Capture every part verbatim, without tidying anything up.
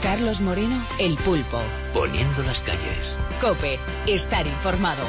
Carlos Moreno, El Pulpo. Poniendo las calles. COPE. Estar informado.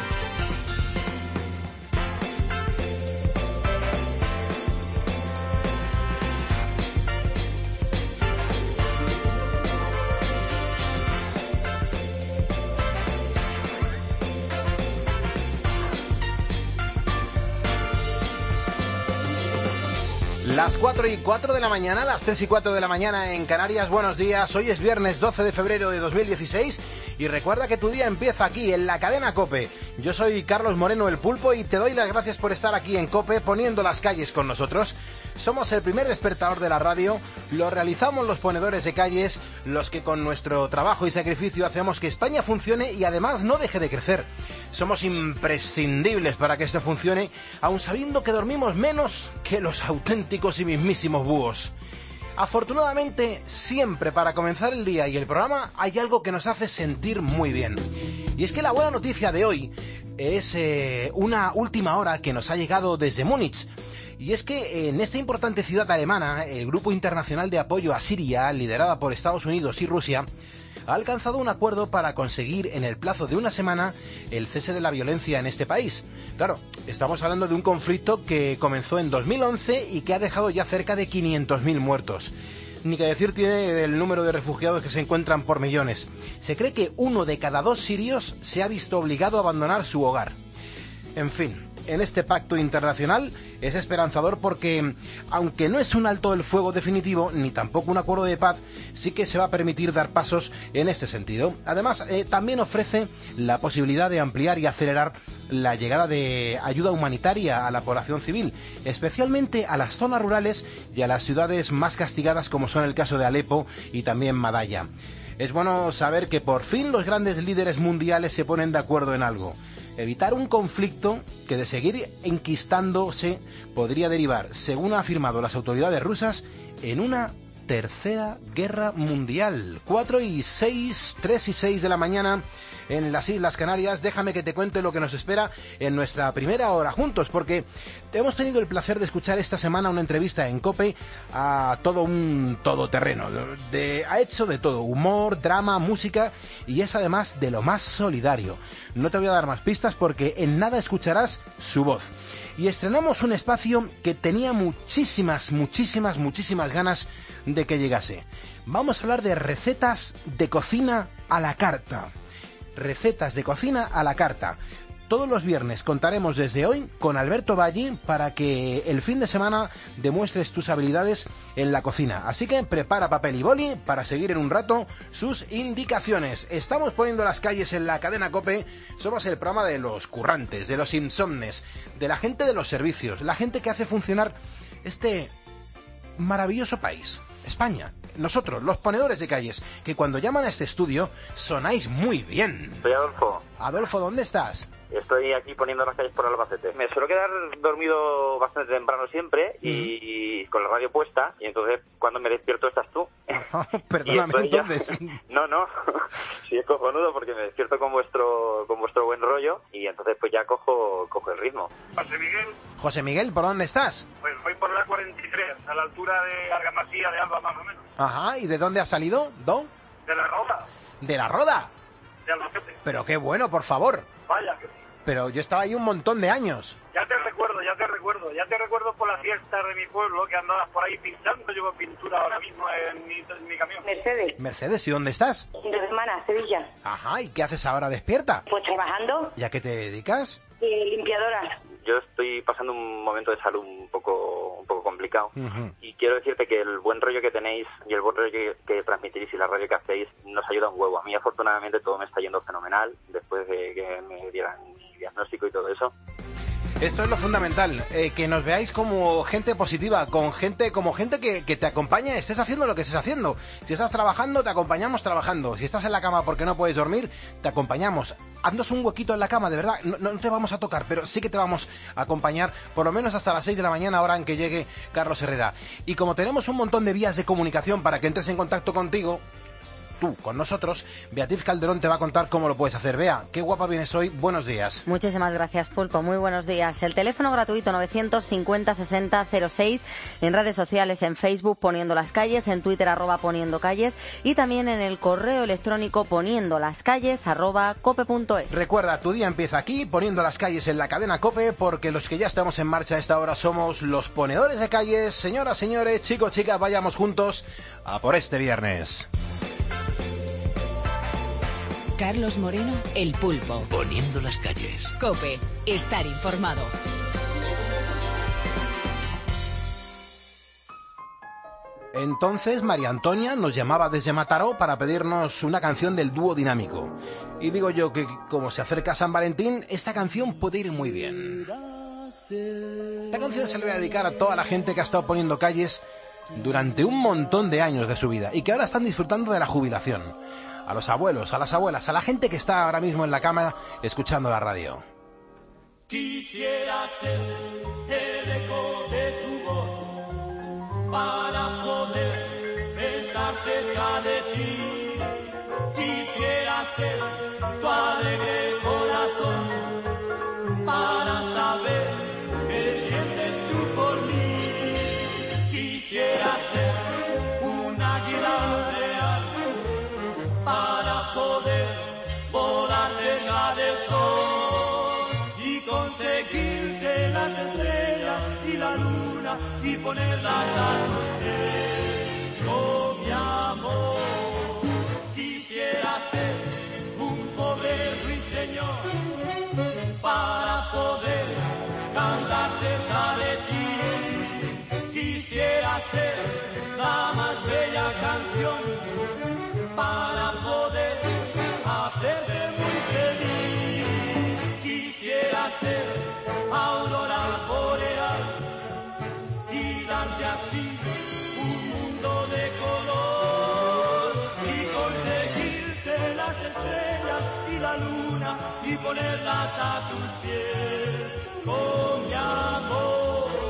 Las cuatro y cuatro de la mañana, las tres y cuatro de la mañana en Canarias. Buenos días, hoy es viernes doce de febrero de dos mil dieciséis y recuerda que tu día empieza aquí en la cadena COPE. Yo soy Carlos Moreno, El Pulpo, y te doy las gracias por estar aquí en COPE poniendo las calles con nosotros. Somos el primer despertador de la radio, lo realizamos los ponedores de calles, los que con nuestro trabajo y sacrificio hacemos que España funcione y además no deje de crecer. Somos imprescindibles para que esto funcione, aun sabiendo que dormimos menos que los auténticos y mismísimos búhos. Afortunadamente, siempre para comenzar el día y el programa hay algo que nos hace sentir muy bien. Y es que la buena noticia de hoy es eh, una última hora que nos ha llegado desde Múnich. Y es que en esta importante ciudad alemana, el Grupo Internacional de Apoyo a Siria, liderada por Estados Unidos y Rusia, ha alcanzado un acuerdo para conseguir en el plazo de una semana el cese de la violencia en este país. Claro, estamos hablando de un conflicto que comenzó en dos mil once y que ha dejado ya cerca de quinientos mil muertos. Ni que decir tiene el número de refugiados que se encuentran por millones. Se cree que uno de cada dos sirios se ha visto obligado a abandonar su hogar. En fin, en este pacto internacional es esperanzador porque, aunque no es un alto el fuego definitivo, ni tampoco un acuerdo de paz, sí que se va a permitir dar pasos en este sentido. Además, eh, también ofrece la posibilidad de ampliar y acelerar la llegada de ayuda humanitaria a la población civil, especialmente a las zonas rurales y a las ciudades más castigadas como son el caso de Alepo y también Madaya. Es bueno saber que por fin los grandes líderes mundiales se ponen de acuerdo en algo. Evitar un conflicto que de seguir enquistándose podría derivar, según han afirmado las autoridades rusas, en una tercera guerra mundial. Cuatro y seis, tres y seis de la mañana en las Islas Canarias. Déjame que te cuente lo que nos espera en nuestra primera hora juntos, porque hemos tenido el placer de escuchar esta semana una entrevista en COPE a todo un todoterreno. De, ha hecho de todo, humor, drama, música, y es además de lo más solidario. No te voy a dar más pistas porque en nada escucharás su voz. Y estrenamos un espacio que tenía muchísimas, muchísimas, muchísimas ganas de que llegase. Vamos a hablar de recetas de cocina a la carta. Recetas de cocina a la carta. Todos los viernes contaremos desde hoy con Alberto Valli para que el fin de semana demuestres tus habilidades en la cocina. Así que prepara papel y boli para seguir en un rato sus indicaciones. Estamos poniendo las calles en la cadena COPE. Somos el programa de los currantes, de los insomnes, de la gente de los servicios, la gente que hace funcionar este maravilloso país, España. Nosotros, los ponedores de calles, que cuando llaman a este estudio sonáis muy bien. Soy Adolfo. Adolfo, ¿dónde estás? Estoy aquí poniendo las calles por Albacete. Me suelo quedar dormido bastante temprano siempre y, mm. y con la radio puesta, y entonces cuando me despierto estás tú. Perdóname, entonces. Ya... No, no, sí es cojonudo porque me despierto con vuestro con vuestro buen rollo y entonces pues ya cojo cojo el ritmo. José Miguel. José Miguel, ¿por dónde estás? Pues voy por la cuarenta y tres, a la altura de Argamasía de Alba más o menos. Ajá, ¿y de dónde has salido, Don? De la Roda. ¿De la Roda? De Albacete. Pero qué bueno, por favor. Vaya que sí. Pero yo estaba ahí un montón de años. Ya te recuerdo, ya te recuerdo. Ya te recuerdo por la fiesta de mi pueblo que andabas por ahí pintando. Llevo pintura ahora mismo en mi, en mi camión. Mercedes. Mercedes, ¿y dónde estás? En Dos Hermanas, Sevilla. Ajá, ¿y qué haces ahora despierta? Pues trabajando. ¿Y a qué te dedicas? Eh, limpiadora. Yo estoy pasando un momento de salud un poco un poco complicado uh-huh. y quiero decirte que el buen rollo que tenéis y el buen rollo que, que transmitís y la radio que hacéis nos ayuda un huevo. A mí afortunadamente todo me está yendo fenomenal después de que me dieran mi diagnóstico y todo eso. Esto es lo fundamental, eh, que nos veáis como gente positiva, con gente como gente que, que te acompaña, estés haciendo lo que estés haciendo. Si estás trabajando, te acompañamos trabajando. Si estás en la cama porque no puedes dormir, te acompañamos. Haznos un huequito en la cama, de verdad. No, no te vamos a tocar, pero sí que te vamos a acompañar por lo menos hasta las seis de la mañana, hora en que llegue Carlos Herrera. Y como tenemos un montón de vías de comunicación para que entres en contacto contigo, tú con nosotros, Beatriz Calderón te va a contar cómo lo puedes hacer. Bea, qué guapa vienes hoy, buenos días. Muchísimas gracias, Pulpo, muy buenos días. El teléfono gratuito novecientos cincuenta sesenta cero seis, en redes sociales, en Facebook Poniendo las Calles, en Twitter arroba Poniendo Calles y también en el correo electrónico poniendo las calles arroba cope punto es. Recuerda, tu día empieza aquí, Poniendo las Calles en la cadena COPE, porque los que ya estamos en marcha a esta hora somos los ponedores de calles. Señoras, señores, chicos, chicas, vayamos juntos a por este viernes. Carlos Moreno, El Pulpo. Poniendo las calles. COPE, estar informado. Entonces María Antonia nos llamaba desde Mataró para pedirnos una canción del dúo Dinámico. Y digo yo que como se acerca San Valentín, esta canción puede ir muy bien. Esta canción se le voy a dedicar a toda la gente que ha estado poniendo calles durante un montón de años de su vida y que ahora están disfrutando de la jubilación. A los abuelos, a las abuelas, a la gente que está ahora mismo en la cama escuchando la radio. Quisiera ser el eco de tu voz para poder estar cerca de ti. Quisiera ser tu alegre corazón para saber qué sientes tú por mí. Quisiera ser un águila real para poder volar cerca del sol y conseguirte las estrellas y la luna y ponerlas a tus pies. Oh, mi amor, quisiera ser un pobre ruiseñor para poder cantar cerca de ti. Quisiera ser la más bella canción para poder hacerte muy feliz. Quisiera ser aurora boreal y darte así un mundo de color y conseguirte las estrellas y la luna y ponerlas a tus pies. Oh, mi amor.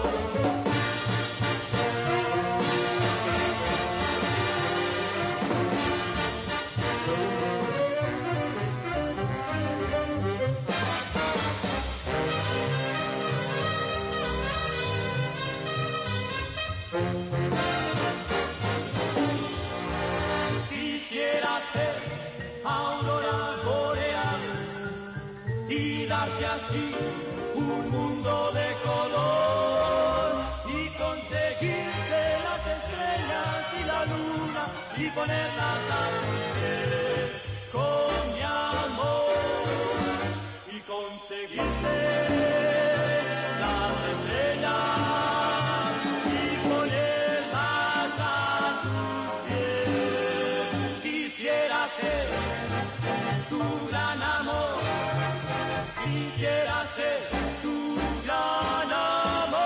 Quisiera ser aurora boreal y darte así un mundo de color y conseguirte las estrellas y la luna y ponerlas a tus pies con mi amor y conseguirte las estrellas y ponerlas a tus pies. Quisiera ser tu gran amor, quisiera ser tu gran amor.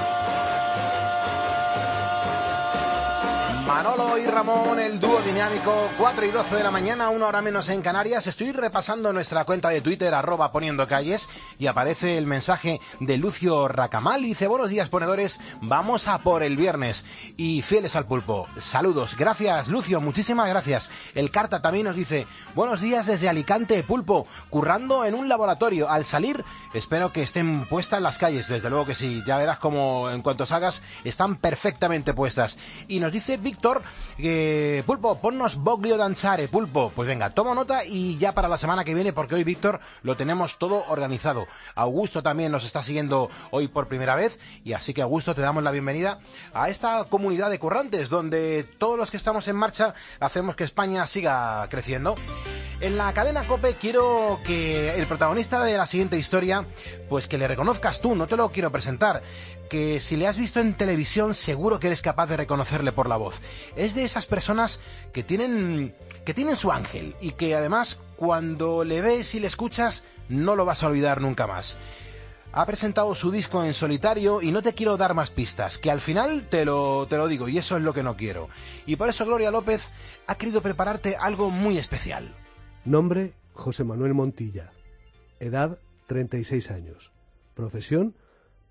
Manolo y Ramón, el dúo dinámico, cuatro y doce de la mañana, una hora menos en Canarias. Estoy repasando nuestra cuenta de Twitter, arroba Poniendo Calles, y aparece el mensaje de Lucio Racamal. Dice: buenos días, ponedores, vamos a por el viernes y fieles al pulpo. Saludos. Gracias, Lucio, muchísimas gracias. El Carta también nos dice: buenos días desde Alicante, pulpo, currando en un laboratorio. Al salir, espero que estén puestas las calles. Desde luego que sí, ya verás como en cuanto salgas están perfectamente puestas. Y nos dice Víctor que, pulpo, ponnos Boglio Danzare, pulpo. Pues venga, tomo nota y ya para la semana que viene, porque hoy, Víctor, lo tenemos todo organizado. Augusto también nos está siguiendo hoy por primera vez, y así que, Augusto, te damos la bienvenida a esta comunidad de currantes, donde todos los que estamos en marcha hacemos que España siga creciendo. En la cadena COPE quiero que el protagonista de la siguiente historia, pues que le reconozcas tú, no te lo quiero presentar, que si le has visto en televisión seguro que eres capaz de reconocerle por la voz. Es de esas personas que tienen, que tienen su ángel y que además cuando le ves y le escuchas no lo vas a olvidar nunca más. Ha presentado su disco en solitario y no te quiero dar más pistas, que al final te lo, te lo digo, y eso es lo que no quiero. Y por eso Gloria López ha querido prepararte algo muy especial. Nombre: José Manuel Montilla. Edad: treinta y seis años. Profesión: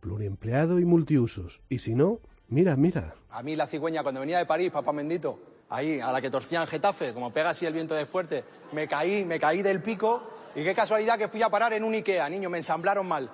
pluriempleado y multiusos. Y si no, mira, mira. A mí la cigüeña cuando venía de París, papá bendito, ahí, a la que torcían Getafe, como pega así el viento de fuerte, me caí, me caí del pico y qué casualidad que fui a parar en un Ikea, niño, me ensamblaron mal.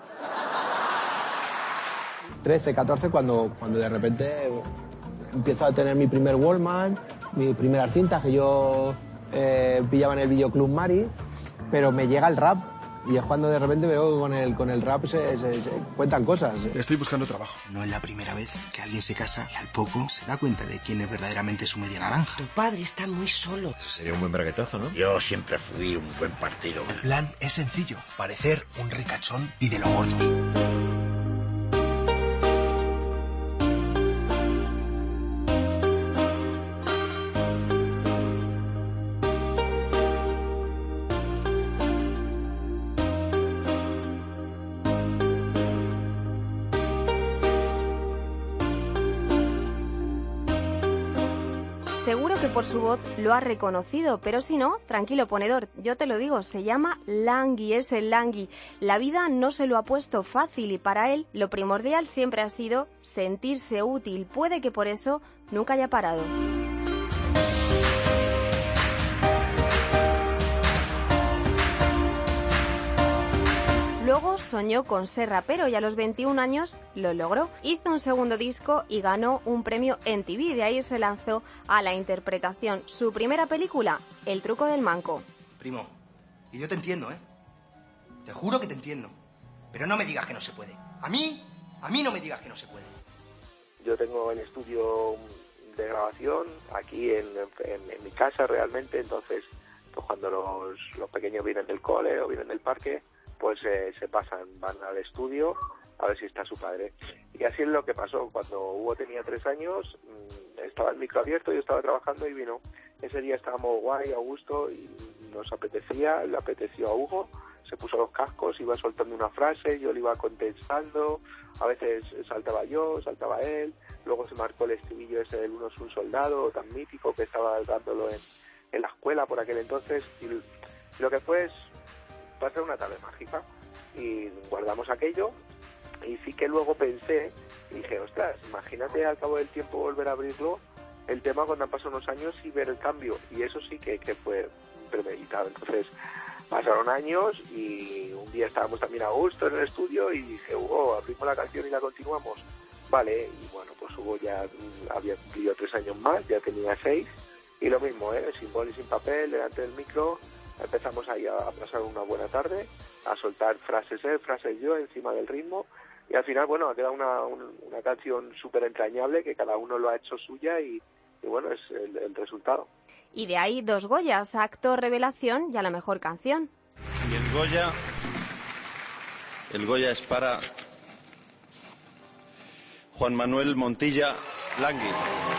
trece, catorce, cuando, cuando de repente empiezo a tener mi primer Walkman, mis primeras cintas que yo eh, pillaba en el videoclub Mari, pero me llega el rap y es cuando de repente veo que con el, con el rap se, se, se cuentan cosas. Estoy buscando trabajo. No es la primera vez que alguien se casa y al poco se da cuenta de quién es verdaderamente su media naranja. Tu padre está muy solo. Sería un buen braguetazo, ¿no? Yo siempre fui un buen partido. El plan es sencillo, parecer un ricachón y de los gordos. Seguro que por su voz lo has reconocido, pero si no, tranquilo ponedor, yo te lo digo, se llama Langui, es el Langui. La vida no se lo ha puesto fácil y para él lo primordial siempre ha sido sentirse útil. Puede que por eso nunca haya parado. Luego soñó con ser rapero y a los veintiún años lo logró. Hizo un segundo disco y ganó un premio M T V. De ahí se lanzó a la interpretación. Su primera película, El truco del manco. Primo, y yo te entiendo, ¿eh? Te juro que te entiendo. Pero no me digas que no se puede. A mí, a mí no me digas que no se puede. Yo tengo el estudio de grabación aquí en, en, en mi casa realmente, entonces pues cuando los, los pequeños vienen del cole o vienen del parque, pues eh, se pasan, van al estudio a ver si está su padre. Y así es lo que pasó. Cuando Hugo tenía tres años, mmm, estaba el micro abierto, yo estaba trabajando y vino. Ese día estábamos guay, a gusto, y nos apetecía, le apeteció a Hugo, se puso los cascos, iba soltando una frase, yo le iba contestando, a veces saltaba yo, saltaba él, luego se marcó el estribillo ese del Uno es un soldado, tan mítico, que estaba dándolo en, en la escuela por aquel entonces, y lo que fue es pasar una tarde mágica y guardamos aquello y sí que luego pensé y dije, ostras, imagínate al cabo del tiempo volver a abrirlo el tema cuando han pasado unos años y ver el cambio, y eso sí que, que fue premeditado. Entonces pasaron años y un día estábamos también a gusto en el estudio y dije, Hugo, abrimos la canción y la continuamos. Vale, y bueno, pues Hugo ya había cumplido tres años más, ya tenía seis, y lo mismo, ¿eh? Sin boli, sin papel, delante del micro. Empezamos ahí a pasar una buena tarde, a soltar frases él, frases yo encima del ritmo, y al final, bueno, ha quedado una, un, una canción súper entrañable que cada uno lo ha hecho suya y, y bueno, es el, el resultado. Y de ahí dos Goyas, actor revelación y a la mejor canción. Y el Goya, el Goya es para Juan Manuel Montilla Langui.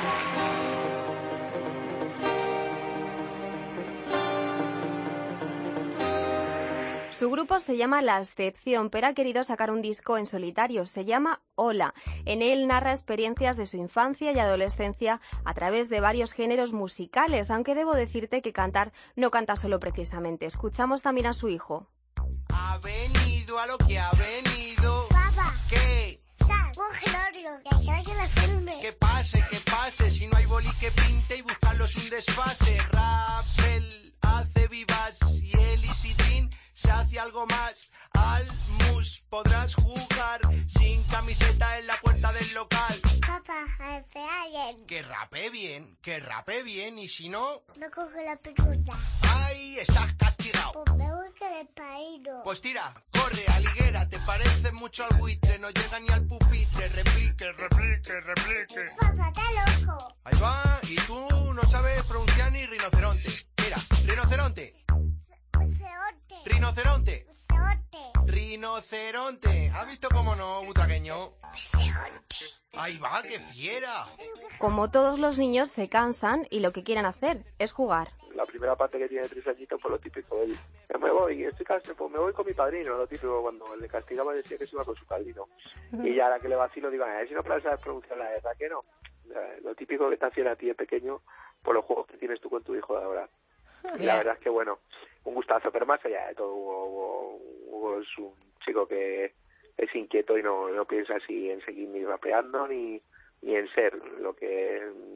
Su grupo se llama La Excepción, pero ha querido sacar un disco en solitario. Se llama Hola. En él narra experiencias de su infancia y adolescencia a través de varios géneros musicales, aunque debo decirte que cantar no canta solo precisamente. Escuchamos también a su hijo. Ha venido a lo que ha venido. Papá. ¿Qué? Sal, un Gregorio, que quiero que la filme. Que pase, que pase, si no hay boli que pinte y buscarlo es un desfase. Rapsel hace vivas y él y Sidrin se hace algo más. Al mus podrás jugar sin camiseta en la puerta del local. Papá, rapea bien. Que rape bien, que rape bien, y si no... No coge la pelota. ¡Ay, estás castigado! Pues me voy con el paído. Pues tira, corre, aliguera, te pareces mucho al buitre, no llega ni al pupitre. Replique, replique, replique. Papá, está loco. Ahí va, y tú no sabes pronunciar ni rinoceronte. Mira, rinoceronte. Rinoceronte. Rinoceronte. Rinoceronte. Rinoceronte. ¿Has visto cómo no, butragueño? Rinoceronte. Ahí va, qué fiera. Como todos los niños se cansan y lo que quieren hacer es jugar. La primera parte que tiene tres añitos, pues lo típico, él, me voy, estoy cansado, pues me voy con mi padrino, lo típico, cuando le castigaba decía que se iba con su padrino. Uh-huh. Y ya a la que le vacilo digo, a ver si no sabes pronunciar la R, que no. Lo típico que te hacían a ti de pequeño por los juegos que tienes tú con tu hijo de ahora. Y la verdad es que, bueno, un gustazo, pero más allá de todo, Hugo, Hugo es un chico que es inquieto y no, no piensa así en seguir ni rapeando ni, ni en ser lo que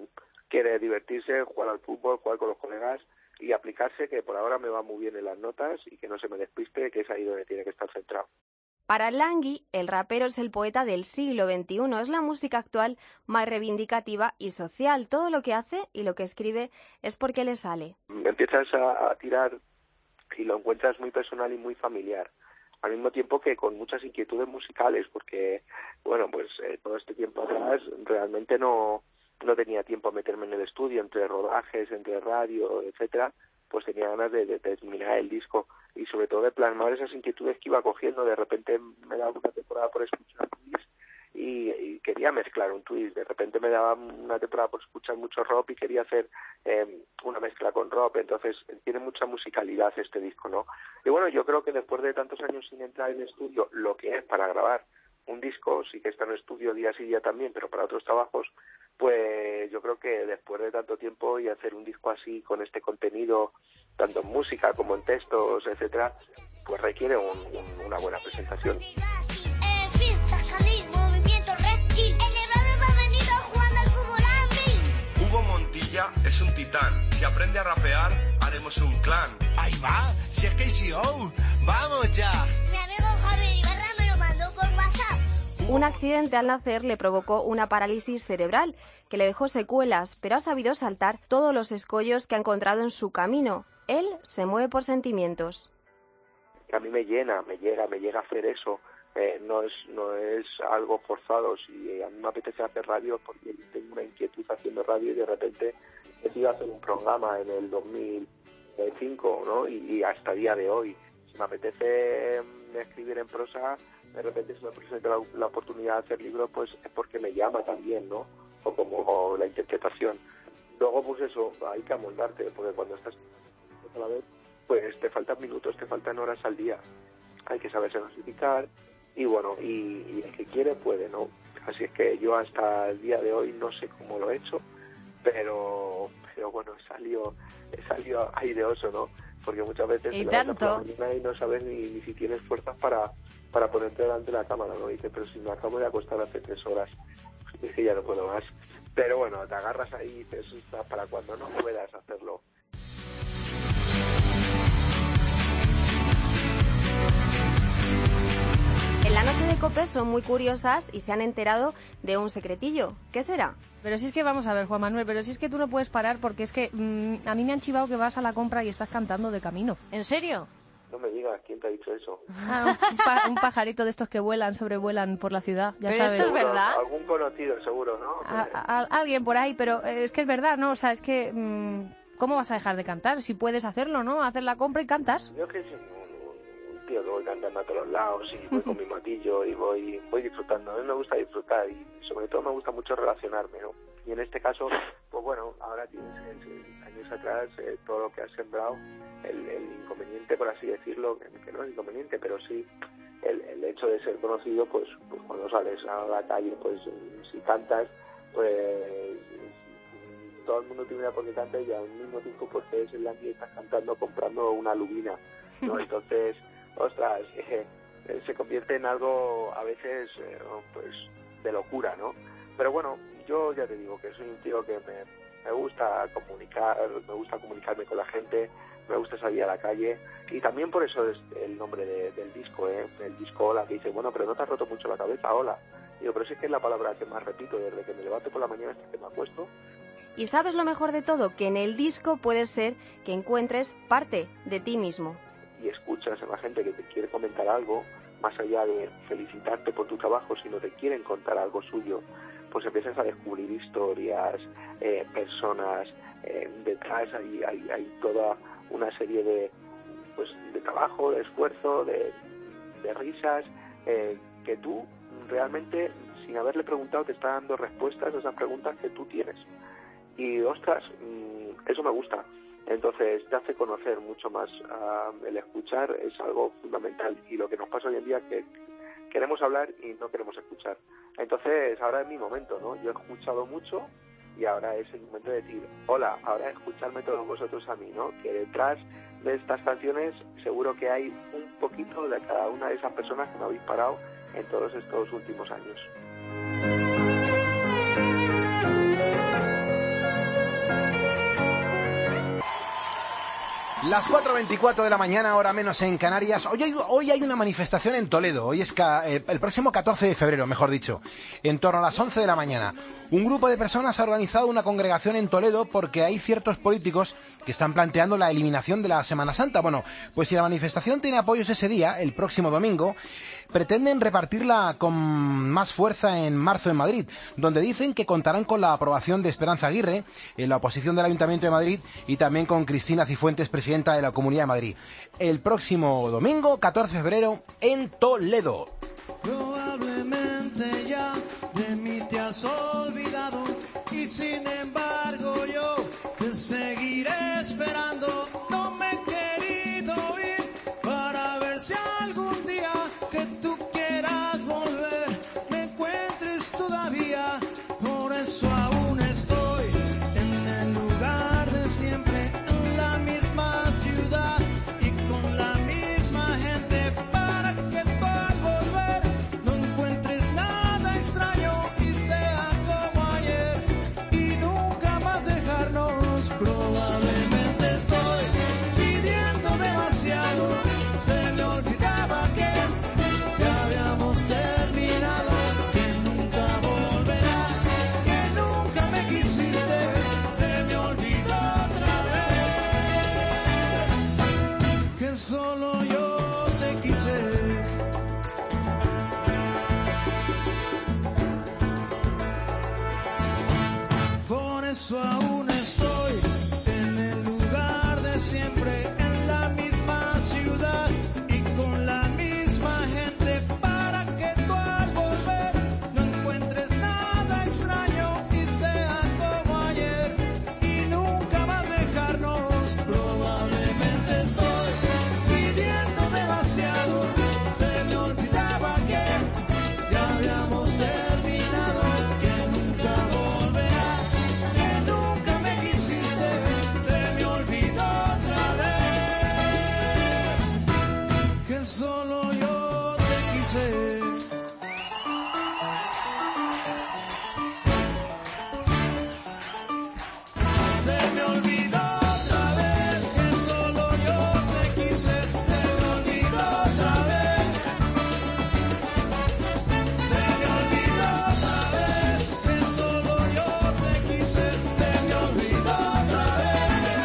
quiere divertirse, jugar al fútbol, jugar con los colegas y aplicarse, que por ahora me va muy bien en las notas y que no se me despiste, que es ahí donde tiene que estar centrado. Para Langui, el rapero es el poeta del siglo veintiuno, es la música actual más reivindicativa y social. Todo lo que hace y lo que escribe es porque le sale. Empiezas a, a tirar y lo encuentras muy personal y muy familiar, al mismo tiempo que con muchas inquietudes musicales, porque, bueno, pues eh, todo este tiempo atrás realmente no, no tenía tiempo a meterme en el estudio, entre rodajes, entre radio, etcétera, pues tenía ganas de, de, de terminar el disco y sobre todo de plasmar esas inquietudes que iba cogiendo. De repente me daba una temporada por escuchar twist y, y quería mezclar un twist, de repente me daba una temporada por escuchar mucho rock y quería hacer eh, una mezcla con rock, entonces tiene mucha musicalidad este disco, ¿no? Y bueno, yo creo que después de tantos años sin entrar en estudio, lo que es para grabar un disco, sí que está en estudio día sí día también, pero para otros trabajos, pues yo creo que después de tanto tiempo y hacer un disco así con este contenido, tanto en música como en textos, etcétera, pues requiere un, un, una buena presentación. Hugo Montilla es un titán. Si aprende a rapear, haremos un clan. Ahí va, si es K C O, vamos ya. Mi amigo Javier Ibarra me lo mandó por WhatsApp. Un accidente al nacer le provocó una parálisis cerebral que le dejó secuelas, pero ha sabido saltar todos los escollos que ha encontrado en su camino. Él se mueve por sentimientos. A mí me llena, me llega, me llega a hacer eso. Eh, no es no es algo forzado. Si a mí me apetece hacer radio porque tengo una inquietud haciendo radio y de repente decido hacer un programa en el dos mil cinco, ¿no? Y, y hasta el día de hoy. Si me apetece escribir en prosa, de repente se me presenta la, la oportunidad de hacer libros, pues es porque me llama también, ¿no? O como o la interpretación. Luego, pues eso, hay que amoldarte, porque cuando estás a la vez, pues te faltan minutos, te faltan horas al día. Hay que saberse dosificar y bueno, y, y el que quiere puede, ¿no? Así es que yo hasta el día de hoy no sé cómo lo he hecho, pero pero bueno, he salido, he salido aireoso, ¿no? Porque muchas veces y te levantas por la mañana y no sabes ni, ni si tienes fuerzas para, para ponerte delante de la cámara, ¿no? Y dices, pero si me acabo de acostar hace tres horas, es que ya no puedo más. Pero bueno, te agarras ahí y dices, para cuando no puedas hacerlo. En la noche de COPE son muy curiosas y se han enterado de un secretillo. ¿Qué será? Pero si es que vamos a ver, Juan Manuel, pero si es que tú no puedes parar porque es que mmm, a mí me han chivado que vas a la compra y estás cantando de camino. ¿En serio? No me digas, ¿quién te ha dicho eso? Ah, un, pa un pajarito de estos que vuelan, sobrevuelan por la ciudad, ya pero sabes. esto es verdad. Algún conocido, seguro, ¿no? A, a, a alguien por ahí, pero es que es verdad, ¿no? O sea, es que... Mmm, ¿cómo vas a dejar de cantar? Si puedes hacerlo, ¿no? Hacer la compra y cantas. Yo que soy un, un tío que voy cantando a todos lados y voy con mi matillo y voy voy disfrutando. A mí me gusta disfrutar y sobre todo me gusta mucho relacionarme, ¿no? Y en este caso, pues bueno, ahora tienes eh, años atrás eh, todo lo que has sembrado, el, el inconveniente, por así decirlo, que, que no es inconveniente, pero sí el, el hecho de ser conocido, pues, pues cuando sales a la calle, pues si cantas, pues todo el mundo te mira porque canta y al mismo tiempo porque es el que estás cantando comprando una lubina, ¿no? Entonces, ostras, eh, eh, se convierte en algo a veces eh, pues de locura, ¿no? Pero bueno, yo ya te digo que soy un tío que me, me gusta comunicar, me gusta comunicarme con la gente, me gusta salir a la calle y también por eso es el nombre de, del disco, ¿eh? El disco Hola, que dice, bueno, pero no te has roto mucho la cabeza, hola. Digo, pero sí que es la palabra que más repito desde que me levanto por la mañana hasta que me acuesto. ¿Y sabes lo mejor de todo? Que en el disco puede ser que encuentres parte de ti mismo. Y escuchas a la gente que te quiere comentar algo, más allá de felicitarte por tu trabajo, sino te quieren contar algo suyo, pues empiezas a descubrir historias, eh, personas, eh, detrás hay, hay, hay toda una serie de, pues, de trabajo, de esfuerzo, de, de risas, eh, que tú realmente, sin haberle preguntado, te está dando respuestas a esas preguntas que tú tienes. Y, ostras, eso me gusta. Entonces, te hace conocer mucho más. Uh, el escuchar es algo fundamental. Y lo que nos pasa hoy en día es que queremos hablar y no queremos escuchar. Entonces, ahora es mi momento, ¿no? Yo he escuchado mucho y ahora es el momento de decir, hola, ahora escuchadme todos vosotros a mí, ¿no? Que detrás de estas canciones seguro que hay un poquito de cada una de esas personas que me habéis parado en todos estos últimos años. Las cuatro veinticuatro de la mañana, hora menos en Canarias. Hoy hay, hoy hay una manifestación en Toledo. Hoy es ca, eh, el próximo catorce de febrero, mejor dicho, en torno a las once de la mañana. Un grupo de personas ha organizado una congregación en Toledo porque hay ciertos políticos que están planteando la eliminación de la Semana Santa. Bueno, pues si la manifestación tiene apoyos ese día, el próximo domingo, pretenden repartirla con más fuerza en marzo en Madrid, donde dicen que contarán con la aprobación de Esperanza Aguirre, en la oposición del Ayuntamiento de Madrid, y también con Cristina Cifuentes, presidenta de la Comunidad de Madrid. El próximo domingo, catorce de febrero, en Toledo. Probablemente ya de mí te has olvidado y sin embargo yo te seguiré esperando. No me he querido ir para ver si algún día que tú quieras volver me encuentres todavía. Por eso aún estoy en el lugar de siempre, en la misma ciudad y con la misma gente, para que tú al volver no encuentres nada extraño y sea como ayer y nunca más dejarnos. Probablemente estoy pidiendo demasiado, se me olvidaba que ya habíamos terminado, que nunca volverá, que nunca me quisiste, se me olvidó otra vez, que solo yo te quise. Por eso aún estoy en el lugar de siempre, en la misma ciudad y con la misma gente, para que tú al volver no encuentres nada extraño y sea como ayer y nunca más dejarnos. Probablemente estoy pidiendo demasiado, se me olvidaba que ya habíamos terminado, que nunca volverá, que nunca me quisiste, se me olvidó otra vez, que solo yo te quise. Se me olvidó otra vez, que solo yo te quise, se me olvidó otra vez, se me olvidó otra vez, que solo yo te quise, se me olvidó otra vez.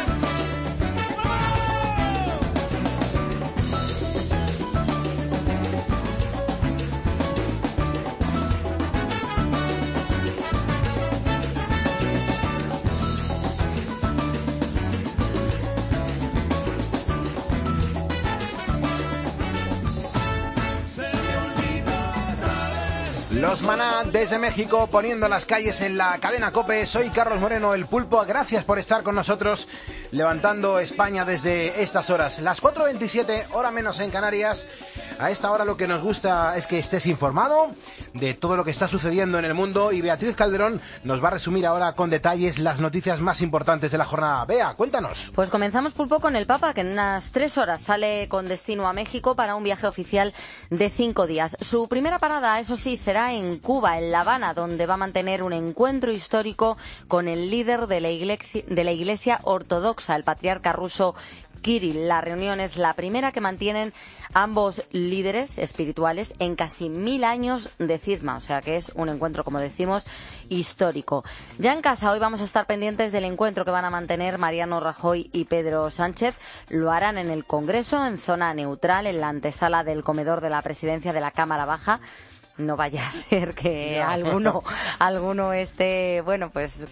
Los Maná desde México poniendo las calles en la cadena COPE. Soy Carlos Moreno, el Pulpo. Gracias por estar con nosotros levantando España desde estas horas. Las cuatro veintisiete, hora menos en Canarias. A esta hora lo que nos gusta es que estés informado de todo lo que está sucediendo en el mundo, y Beatriz Calderón nos va a resumir ahora con detalles las noticias más importantes de la jornada. Bea, cuéntanos. Pues comenzamos, Pulpo, con el Papa, que en unas tres horas sale con destino a México para un viaje oficial de cinco días. Su primera parada, eso sí, será en Cuba, en La Habana, donde va a mantener un encuentro histórico con el líder de la Iglesia, de la Iglesia Ortodoxa, el patriarca ruso Kirill. La reunión es la primera que mantienen ambos líderes espirituales en casi mil años de cisma, o sea que es un encuentro, como decimos, histórico. Ya en casa, hoy vamos a estar pendientes del encuentro que van a mantener Mariano Rajoy y Pedro Sánchez. Lo harán en el Congreso, en zona neutral, en la antesala del comedor de la presidencia de la Cámara Baja. No vaya a ser que Ya. alguno alguno esté, bueno, pues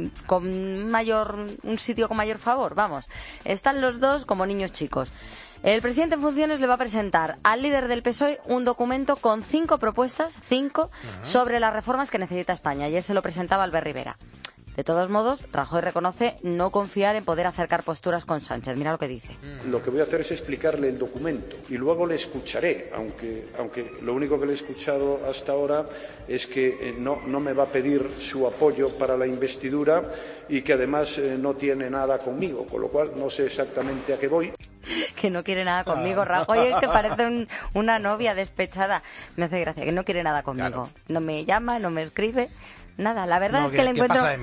con mayor un sitio con mayor favor, vamos. Están los dos como niños chicos. El presidente en funciones le va a presentar al líder del P S O E un documento con cinco propuestas, cinco, sobre las reformas que necesita España. Ayer se lo presentaba Albert Rivera. De todos modos, Rajoy reconoce no confiar en poder acercar posturas con Sánchez. Mira lo que dice. Lo que voy a hacer es explicarle el documento y luego le escucharé, aunque, aunque lo único que le he escuchado hasta ahora es que eh, no, no me va a pedir su apoyo para la investidura y que además eh, no tiene nada conmigo, con lo cual no sé exactamente a qué voy. Que no quiere nada conmigo, Rajoy, es que parece un, una novia despechada. Me hace gracia, que no quiere nada conmigo. Claro. No me llama, no me escribe, nada. La verdad no, es que, que el encuentro... ¿Qué pasa de mí?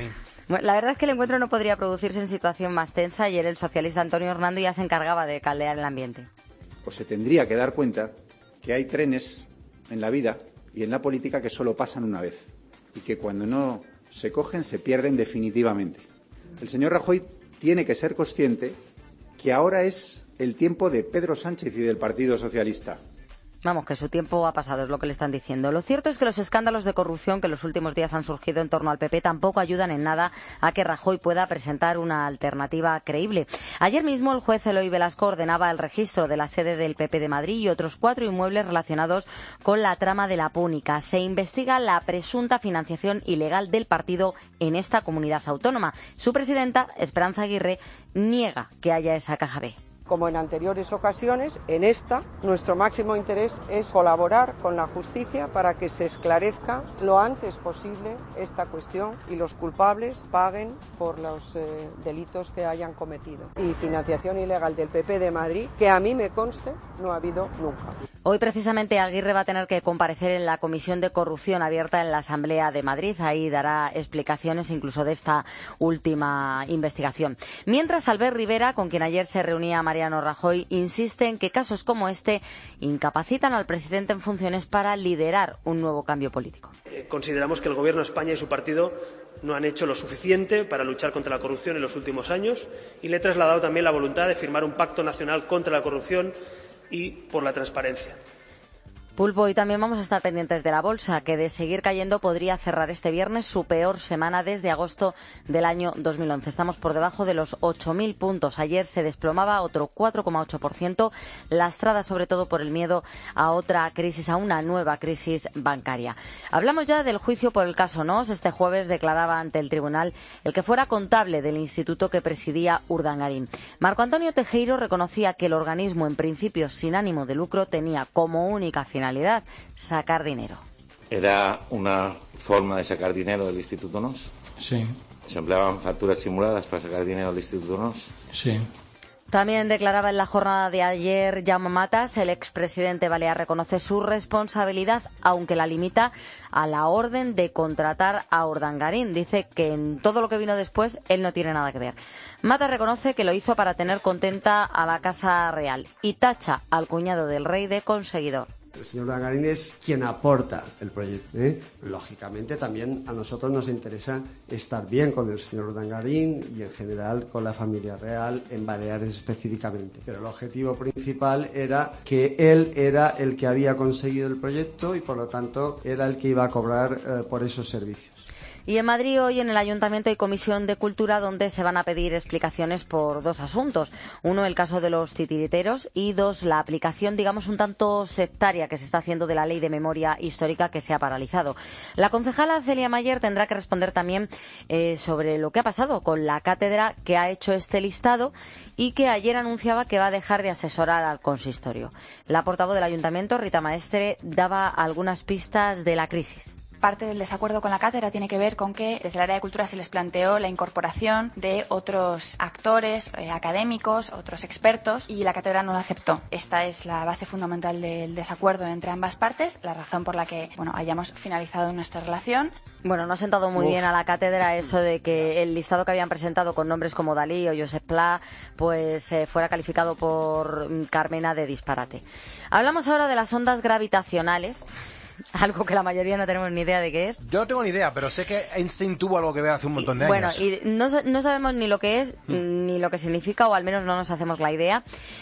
Bueno, la verdad es que el encuentro no podría producirse en situación más tensa. Ayer el socialista Antonio Hernando ya se encargaba de caldear el ambiente. Pues se tendría que dar cuenta que hay trenes en la vida y en la política que solo pasan una vez y que cuando no se cogen se pierden definitivamente. El señor Rajoy tiene que ser consciente que ahora es el tiempo de Pedro Sánchez y del Partido Socialista. Vamos, que su tiempo ha pasado, es lo que le están diciendo. Lo cierto es que los escándalos de corrupción que en los últimos días han surgido en torno al P P tampoco ayudan en nada a que Rajoy pueda presentar una alternativa creíble. Ayer mismo el juez Eloy Velasco ordenaba el registro de la sede del P P de Madrid y otros cuatro inmuebles relacionados con la trama de la Púnica. Se investiga la presunta financiación ilegal del partido en esta comunidad autónoma. Su presidenta, Esperanza Aguirre, niega que haya esa caja B. Como en anteriores ocasiones, en esta, nuestro máximo interés es colaborar con la justicia para que se esclarezca lo antes posible esta cuestión y los culpables paguen por los eh, delitos que hayan cometido. Y financiación ilegal del P P de Madrid, que a mí me conste, no ha habido nunca. Hoy precisamente Aguirre va a tener que comparecer en la Comisión de Corrupción abierta en la Asamblea de Madrid. Ahí dará explicaciones incluso de esta última investigación. Mientras, Albert Rivera, con quien ayer se reunía Mariano Rajoy, insiste en que casos como este incapacitan al presidente en funciones para liderar un nuevo cambio político. Eh, consideramos que el Gobierno de España y su partido no han hecho lo suficiente para luchar contra la corrupción en los últimos años y le he trasladado también la voluntad de firmar un pacto nacional contra la corrupción y por la transparencia. Pulpo, y también vamos a estar pendientes de la bolsa, que de seguir cayendo podría cerrar este viernes su peor semana desde agosto del año dos mil once. Estamos por debajo de los ocho mil puntos. Ayer se desplomaba otro cuatro coma ocho por ciento, lastrada sobre todo por el miedo a otra crisis, a una nueva crisis bancaria. Hablamos ya del juicio por el caso Nos. Este jueves declaraba ante el tribunal el que fuera contable del instituto que presidía Urdangarín. Marco Antonio Tejero reconocía que el organismo, en principio sin ánimo de lucro, tenía como única finalidad sacar dinero. ¿Era una forma de sacar dinero del Instituto Nos? Sí. ¿Se empleaban facturas simuladas para sacar dinero del Instituto Nos? Sí. También declaraba en la jornada de ayer Jaume Matas, el expresidente balear reconoce su responsabilidad, aunque la limita a la orden de contratar a Urdangarín. Dice que en todo lo que vino después él no tiene nada que ver. Matas reconoce que lo hizo para tener contenta a la Casa Real y tacha al cuñado del rey de conseguidor. El señor Urdangarín es quien aporta el proyecto, ¿eh? Lógicamente también a nosotros nos interesa estar bien con el señor Urdangarín y en general con la familia real, en Baleares específicamente. Pero el objetivo principal era que él era el que había conseguido el proyecto y por lo tanto era el que iba a cobrar eh, por esos servicios. Y en Madrid hoy en el Ayuntamiento hay Comisión de Cultura donde se van a pedir explicaciones por dos asuntos. Uno, el caso de los titiriteros y dos, la aplicación, digamos, un tanto sectaria que se está haciendo de la Ley de Memoria Histórica que se ha paralizado. La concejala Celia Mayer tendrá que responder también eh, sobre lo que ha pasado con la cátedra que ha hecho este listado y que ayer anunciaba que va a dejar de asesorar al consistorio. La portavoz del Ayuntamiento, Rita Maestre, daba algunas pistas de la crisis. Parte del desacuerdo con la cátedra tiene que ver con que desde el área de cultura se les planteó la incorporación de otros actores, eh, académicos, otros expertos, y la cátedra no lo aceptó. Esta es la base fundamental del desacuerdo entre ambas partes, la razón por la que bueno, hayamos finalizado nuestra relación. Bueno, no ha sentado muy Uf. bien a la cátedra eso de que el listado que habían presentado con nombres como Dalí o Josep Pla pues eh, fuera calificado por Carmena de disparate. Hablamos ahora de las ondas gravitacionales. Algo que la mayoría no tenemos ni idea de qué es. Yo no tengo ni idea, pero sé que Einstein tuvo algo que ver hace un montón de y, años. Bueno, y no, no sabemos ni lo que es, mm. ni lo que significa, o al menos no nos hacemos la idea,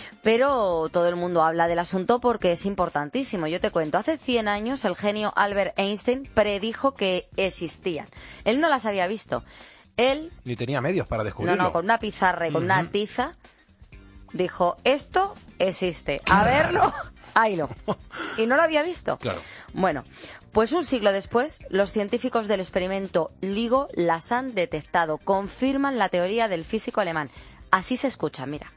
pero todo el mundo habla del asunto porque es importantísimo. Yo te cuento, hace cien años el genio Albert Einstein predijo que existían. Él no las había visto. Él... Ni tenía medios para descubrirlo. No, no, con una pizarra y con uh-huh. una tiza dijo, esto existe. A verlo... Haylo. Y no lo había visto. Claro. Bueno, pues un siglo después, los científicos del experimento LIGO las han detectado. Confirman la teoría del físico alemán. Así se escucha, mira.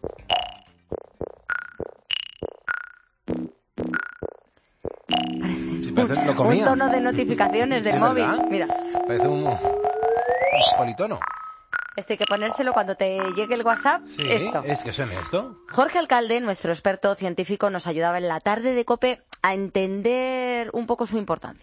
Sí, parece, lo comía. Un tono de notificaciones del sí, móvil. ¿Verdad? Mira. Parece un, un politono. Esto hay que ponérselo cuando te llegue el WhatsApp. Sí, esto. es que suena esto. Jorge Alcalde, nuestro experto científico, nos ayudaba en la tarde de COPE a entender un poco su importancia.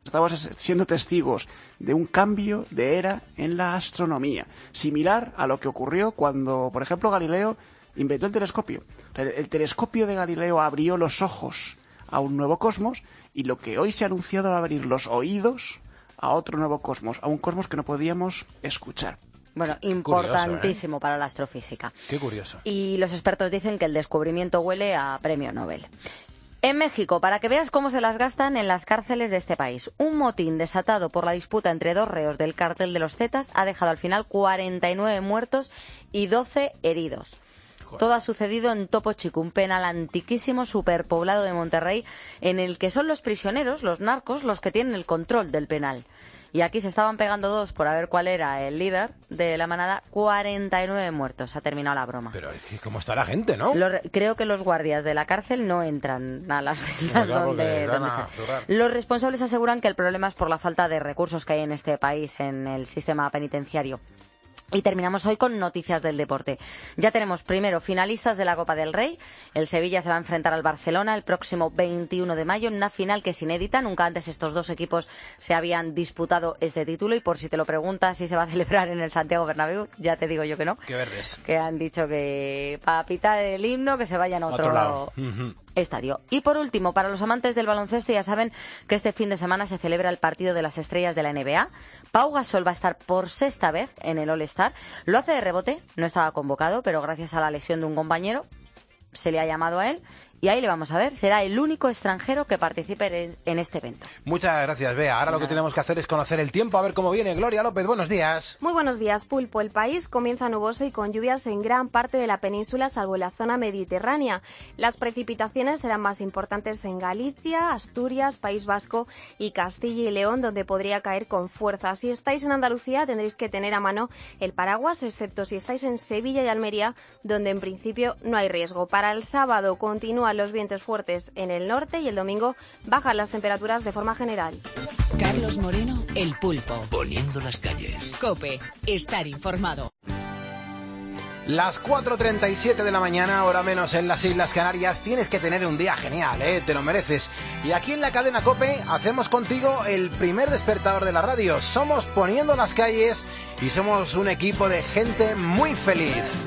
Estamos siendo testigos de un cambio de era en la astronomía, similar a lo que ocurrió cuando, por ejemplo, Galileo inventó el telescopio. El, el telescopio de Galileo abrió los ojos a un nuevo cosmos y lo que hoy se ha anunciado va a abrir los oídos a otro nuevo cosmos, a un cosmos que no podíamos escuchar. Bueno, importantísimo curioso, ¿eh? Para la astrofísica. Qué curioso. Y los expertos dicen que el descubrimiento huele a premio Nobel. En México, para que veas cómo se las gastan en las cárceles de este país, un motín desatado por la disputa entre dos reos del cártel de los Zetas ha dejado al final cuarenta y nueve muertos y doce heridos. Joder. Todo ha sucedido en Topo Chico, un penal antiquísimo superpoblado de Monterrey, en el que son los prisioneros, los narcos, los que tienen el control del penal. Y aquí se estaban pegando dos por a ver cuál era el líder de la manada. cuarenta y nueve muertos. Ha terminado la broma. Pero ¿cómo está la gente, no? Los, creo que los guardias de la cárcel no entran a las celdas donde, donde están. Los responsables aseguran que el problema es por la falta de recursos que hay en este país, en el sistema penitenciario. Y terminamos hoy con noticias del deporte. Ya tenemos primero finalistas de la Copa del Rey. El Sevilla se va a enfrentar al Barcelona el próximo veintiuno de mayo en una final que es inédita. Nunca antes estos dos equipos se habían disputado este título y por si te lo preguntas si se va a celebrar en el Santiago Bernabéu, ya te digo yo que no. Qué verdes. Que han dicho que para pitar el himno que se vayan a otro, otro lado. Uh-huh. Estadio. Y por último, para los amantes del baloncesto, ya saben que este fin de semana se celebra el partido de las estrellas de la N B A. Pau Gasol va a estar por sexta vez en el All-Star. Lo hace de rebote, no estaba convocado, pero gracias a la lesión de un compañero se le ha llamado a él. Y ahí le vamos a ver, será el único extranjero que participe en este evento. Muchas gracias, Bea. Ahora lo que tenemos que hacer es conocer el tiempo, a ver cómo viene. Gloria López, buenos días. Muy buenos días, Pulpo. El país comienza nuboso y con lluvias en gran parte de la península, salvo en la zona mediterránea. Las precipitaciones serán más importantes en Galicia, Asturias, País Vasco y Castilla y León, donde podría caer con fuerza. Si estáis en Andalucía, tendréis que tener a mano el paraguas, excepto si estáis en Sevilla y Almería, donde en principio no hay riesgo. Para el sábado continúan los vientos fuertes en el norte y el domingo bajan las temperaturas de forma general. Carlos Moreno, El Pulpo. Poniendo las calles. COPE. Estar informado. Las cuatro treinta y siete de la mañana, hora menos en las Islas Canarias. Tienes que tener un día genial, ¿eh? Te lo mereces. Y aquí en la cadena COPE hacemos contigo el primer despertador de la radio. Somos Poniendo las calles y somos un equipo de gente muy feliz.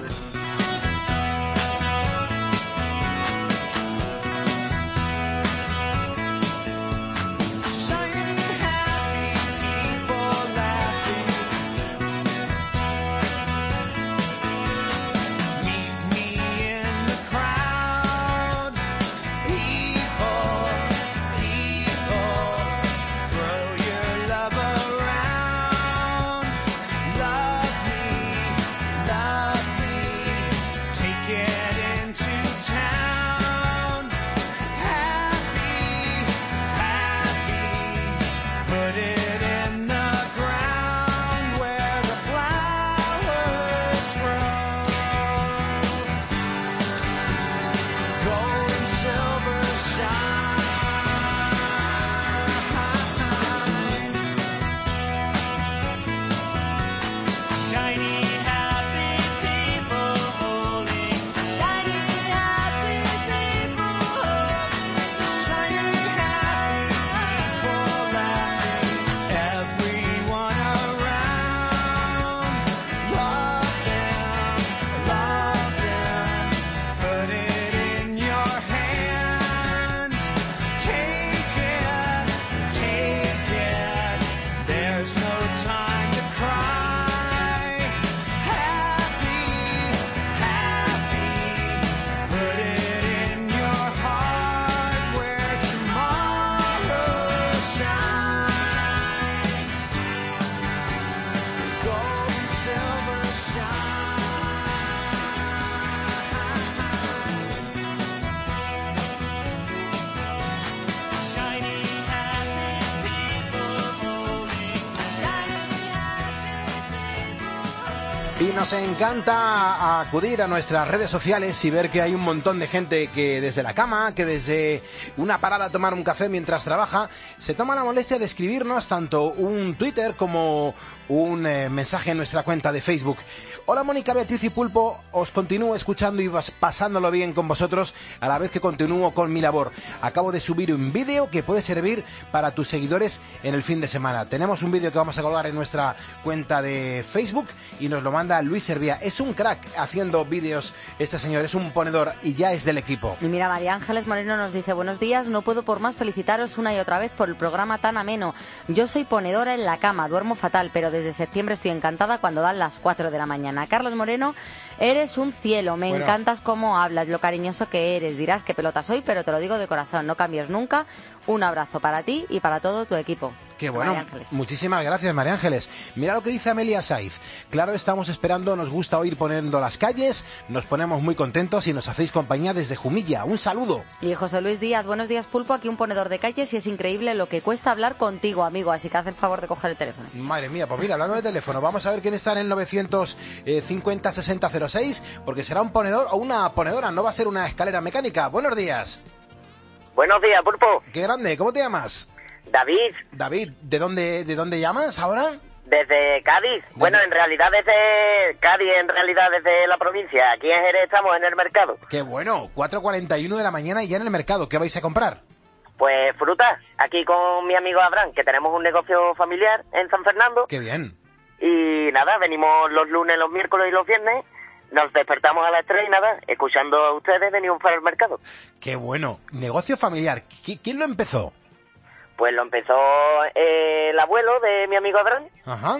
Y nos encanta acudir a nuestras redes sociales y ver que hay un montón de gente que desde la cama, que desde una parada a tomar un café mientras trabaja, se toma la molestia de escribirnos tanto un Twitter como un eh, mensaje en nuestra cuenta de Facebook. Hola Mónica, Beatriz y Pulpo, os continúo escuchando y vas pasándolo bien con vosotros a la vez que continúo con mi labor. Acabo de subir un vídeo que puede servir para tus seguidores en el fin de semana. Tenemos un vídeo que vamos a colgar en nuestra cuenta de Facebook y nos lo manda Luis Servia. Es un crack haciendo vídeos este señor, es un ponedor y ya es del equipo. Y mira, María Ángeles Moreno nos dice: buenos días, no puedo por más felicitaros una y otra vez por el programa tan ameno. Yo soy ponedora en la cama, duermo fatal, pero desde septiembre estoy encantada cuando dan las cuatro de la mañana. Carlos Moreno, eres un cielo, me bueno. encantas cómo hablas, lo cariñoso que eres. Dirás que pelota soy, pero te lo digo de corazón, no cambies nunca. Un abrazo para ti y para todo tu equipo. Qué bueno, muchísimas gracias María Ángeles. Mira lo que dice Amelia Saiz. Claro, estamos esperando, nos gusta oír Poniendo las Calles, nos ponemos muy contentos y nos hacéis compañía desde Jumilla. Un saludo. Y José Luis Díaz, buenos días Pulpo, aquí un ponedor de calles y es increíble lo que cuesta hablar contigo, amigo, así que haz el favor de coger el teléfono. Madre mía, pues mira, hablando de teléfono, vamos a ver quién está en el novecientos cincuenta sesenta cero seis, porque será un ponedor o una ponedora, no va a ser una escalera mecánica. Buenos días. Buenos días, Pulpo. Qué grande, ¿cómo te llamas? David. David, ¿de dónde, de dónde llamas ahora? Desde Cádiz. Desde... Bueno, en realidad desde Cádiz, en realidad desde la provincia. Aquí en Jerez estamos en el mercado. Qué bueno, cuatro cuarenta y uno de la mañana y ya en el mercado. ¿Qué vais a comprar? Pues frutas, aquí con mi amigo Abraham, que tenemos un negocio familiar en San Fernando. Qué bien. Y nada, venimos los lunes, los miércoles y los viernes. Nos despertamos a las tres y nada, escuchando a ustedes, venimos para el mercado. Qué bueno, negocio familiar. ¿Quién lo empezó? Pues lo empezó eh, el abuelo de mi amigo Abraham. Ajá.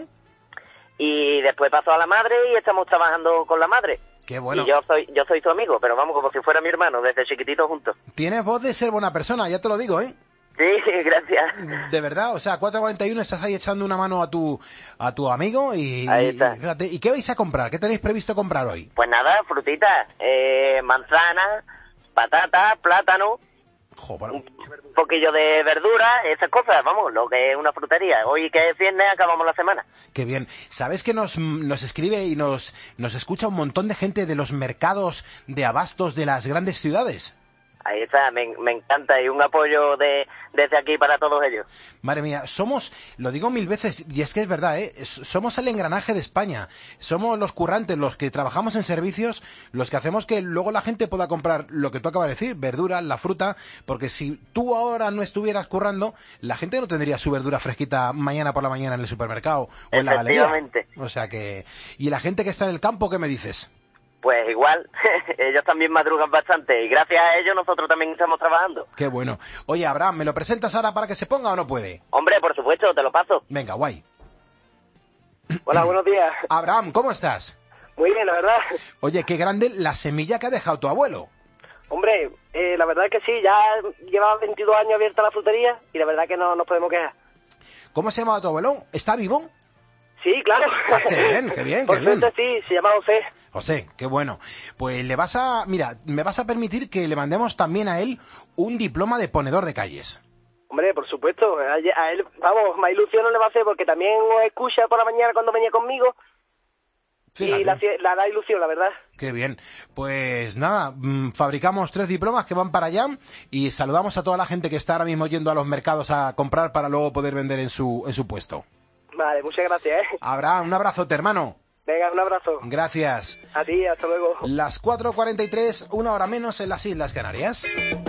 Y después pasó a la madre y estamos trabajando con la madre. Qué bueno. Y yo soy yo soy su amigo, pero vamos, como si fuera mi hermano, desde chiquitito juntos. Tienes voz de ser buena persona, ya te lo digo, ¿eh? Sí, gracias. De verdad, o sea, cuatro cuarenta y uno estás ahí echando una mano a tu a tu amigo y... Ahí está. Y, fíjate, ¿y qué vais a comprar? ¿Qué tenéis previsto comprar hoy? Pues nada, frutitas, eh, manzana, patata, plátano... Joder. Un poquillo de verdura, esas cosas, vamos, lo que es una frutería. Hoy que es viernes acabamos la semana. Qué bien. ¿Sabes que nos, nos escribe y nos, nos escucha un montón de gente de los mercados de abastos de las grandes ciudades? Ahí está, me, me encanta y un apoyo de desde aquí para todos ellos. Madre mía, somos, lo digo mil veces, y es que es verdad, ¿eh? Somos el engranaje de España. Somos los currantes, los que trabajamos en servicios, los que hacemos que luego la gente pueda comprar lo que tú acabas de decir, verduras, la fruta, porque si tú ahora no estuvieras currando, la gente no tendría su verdura fresquita mañana por la mañana en el supermercado o en la galería. O sea que... ¿Y la gente que está en el campo, qué me dices? Pues igual, ellos también madrugan bastante y gracias a ellos nosotros también estamos trabajando. Qué bueno. Oye, Abraham, ¿me lo presentas ahora para que se ponga o no puede? Hombre, por supuesto, te lo paso. Venga, guay. Hola, buenos días. Abraham, ¿cómo estás? Muy bien, la verdad. Oye, qué grande la semilla que ha dejado tu abuelo. Hombre, eh, la verdad es que sí, ya lleva veintidós años abierta la frutería y la verdad que no nos podemos quejar. ¿Cómo se llama tu abuelo? ¿Está vivo? Sí, claro. Ah, qué bien, qué bien, Por qué bien. suerte sí, se llama José. José, qué bueno. Pues le vas a... Mira, me vas a permitir que le mandemos también a él un diploma de ponedor de calles. Hombre, por supuesto. A él, vamos, más ilusión no le va a hacer porque también os escucha por la mañana cuando venía conmigo. Fíjate. Y la, la da ilusión, la verdad. Qué bien. Pues nada, mmm, fabricamos tres diplomas que van para allá y saludamos a toda la gente que está ahora mismo yendo a los mercados a comprar para luego poder vender en su, en su puesto. Vale, muchas gracias, ¿eh? Abraham, un abrazote, hermano. Venga, un abrazo. Gracias. A ti, hasta luego. Las cuatro cuarenta y tres, una hora menos en las Islas Canarias.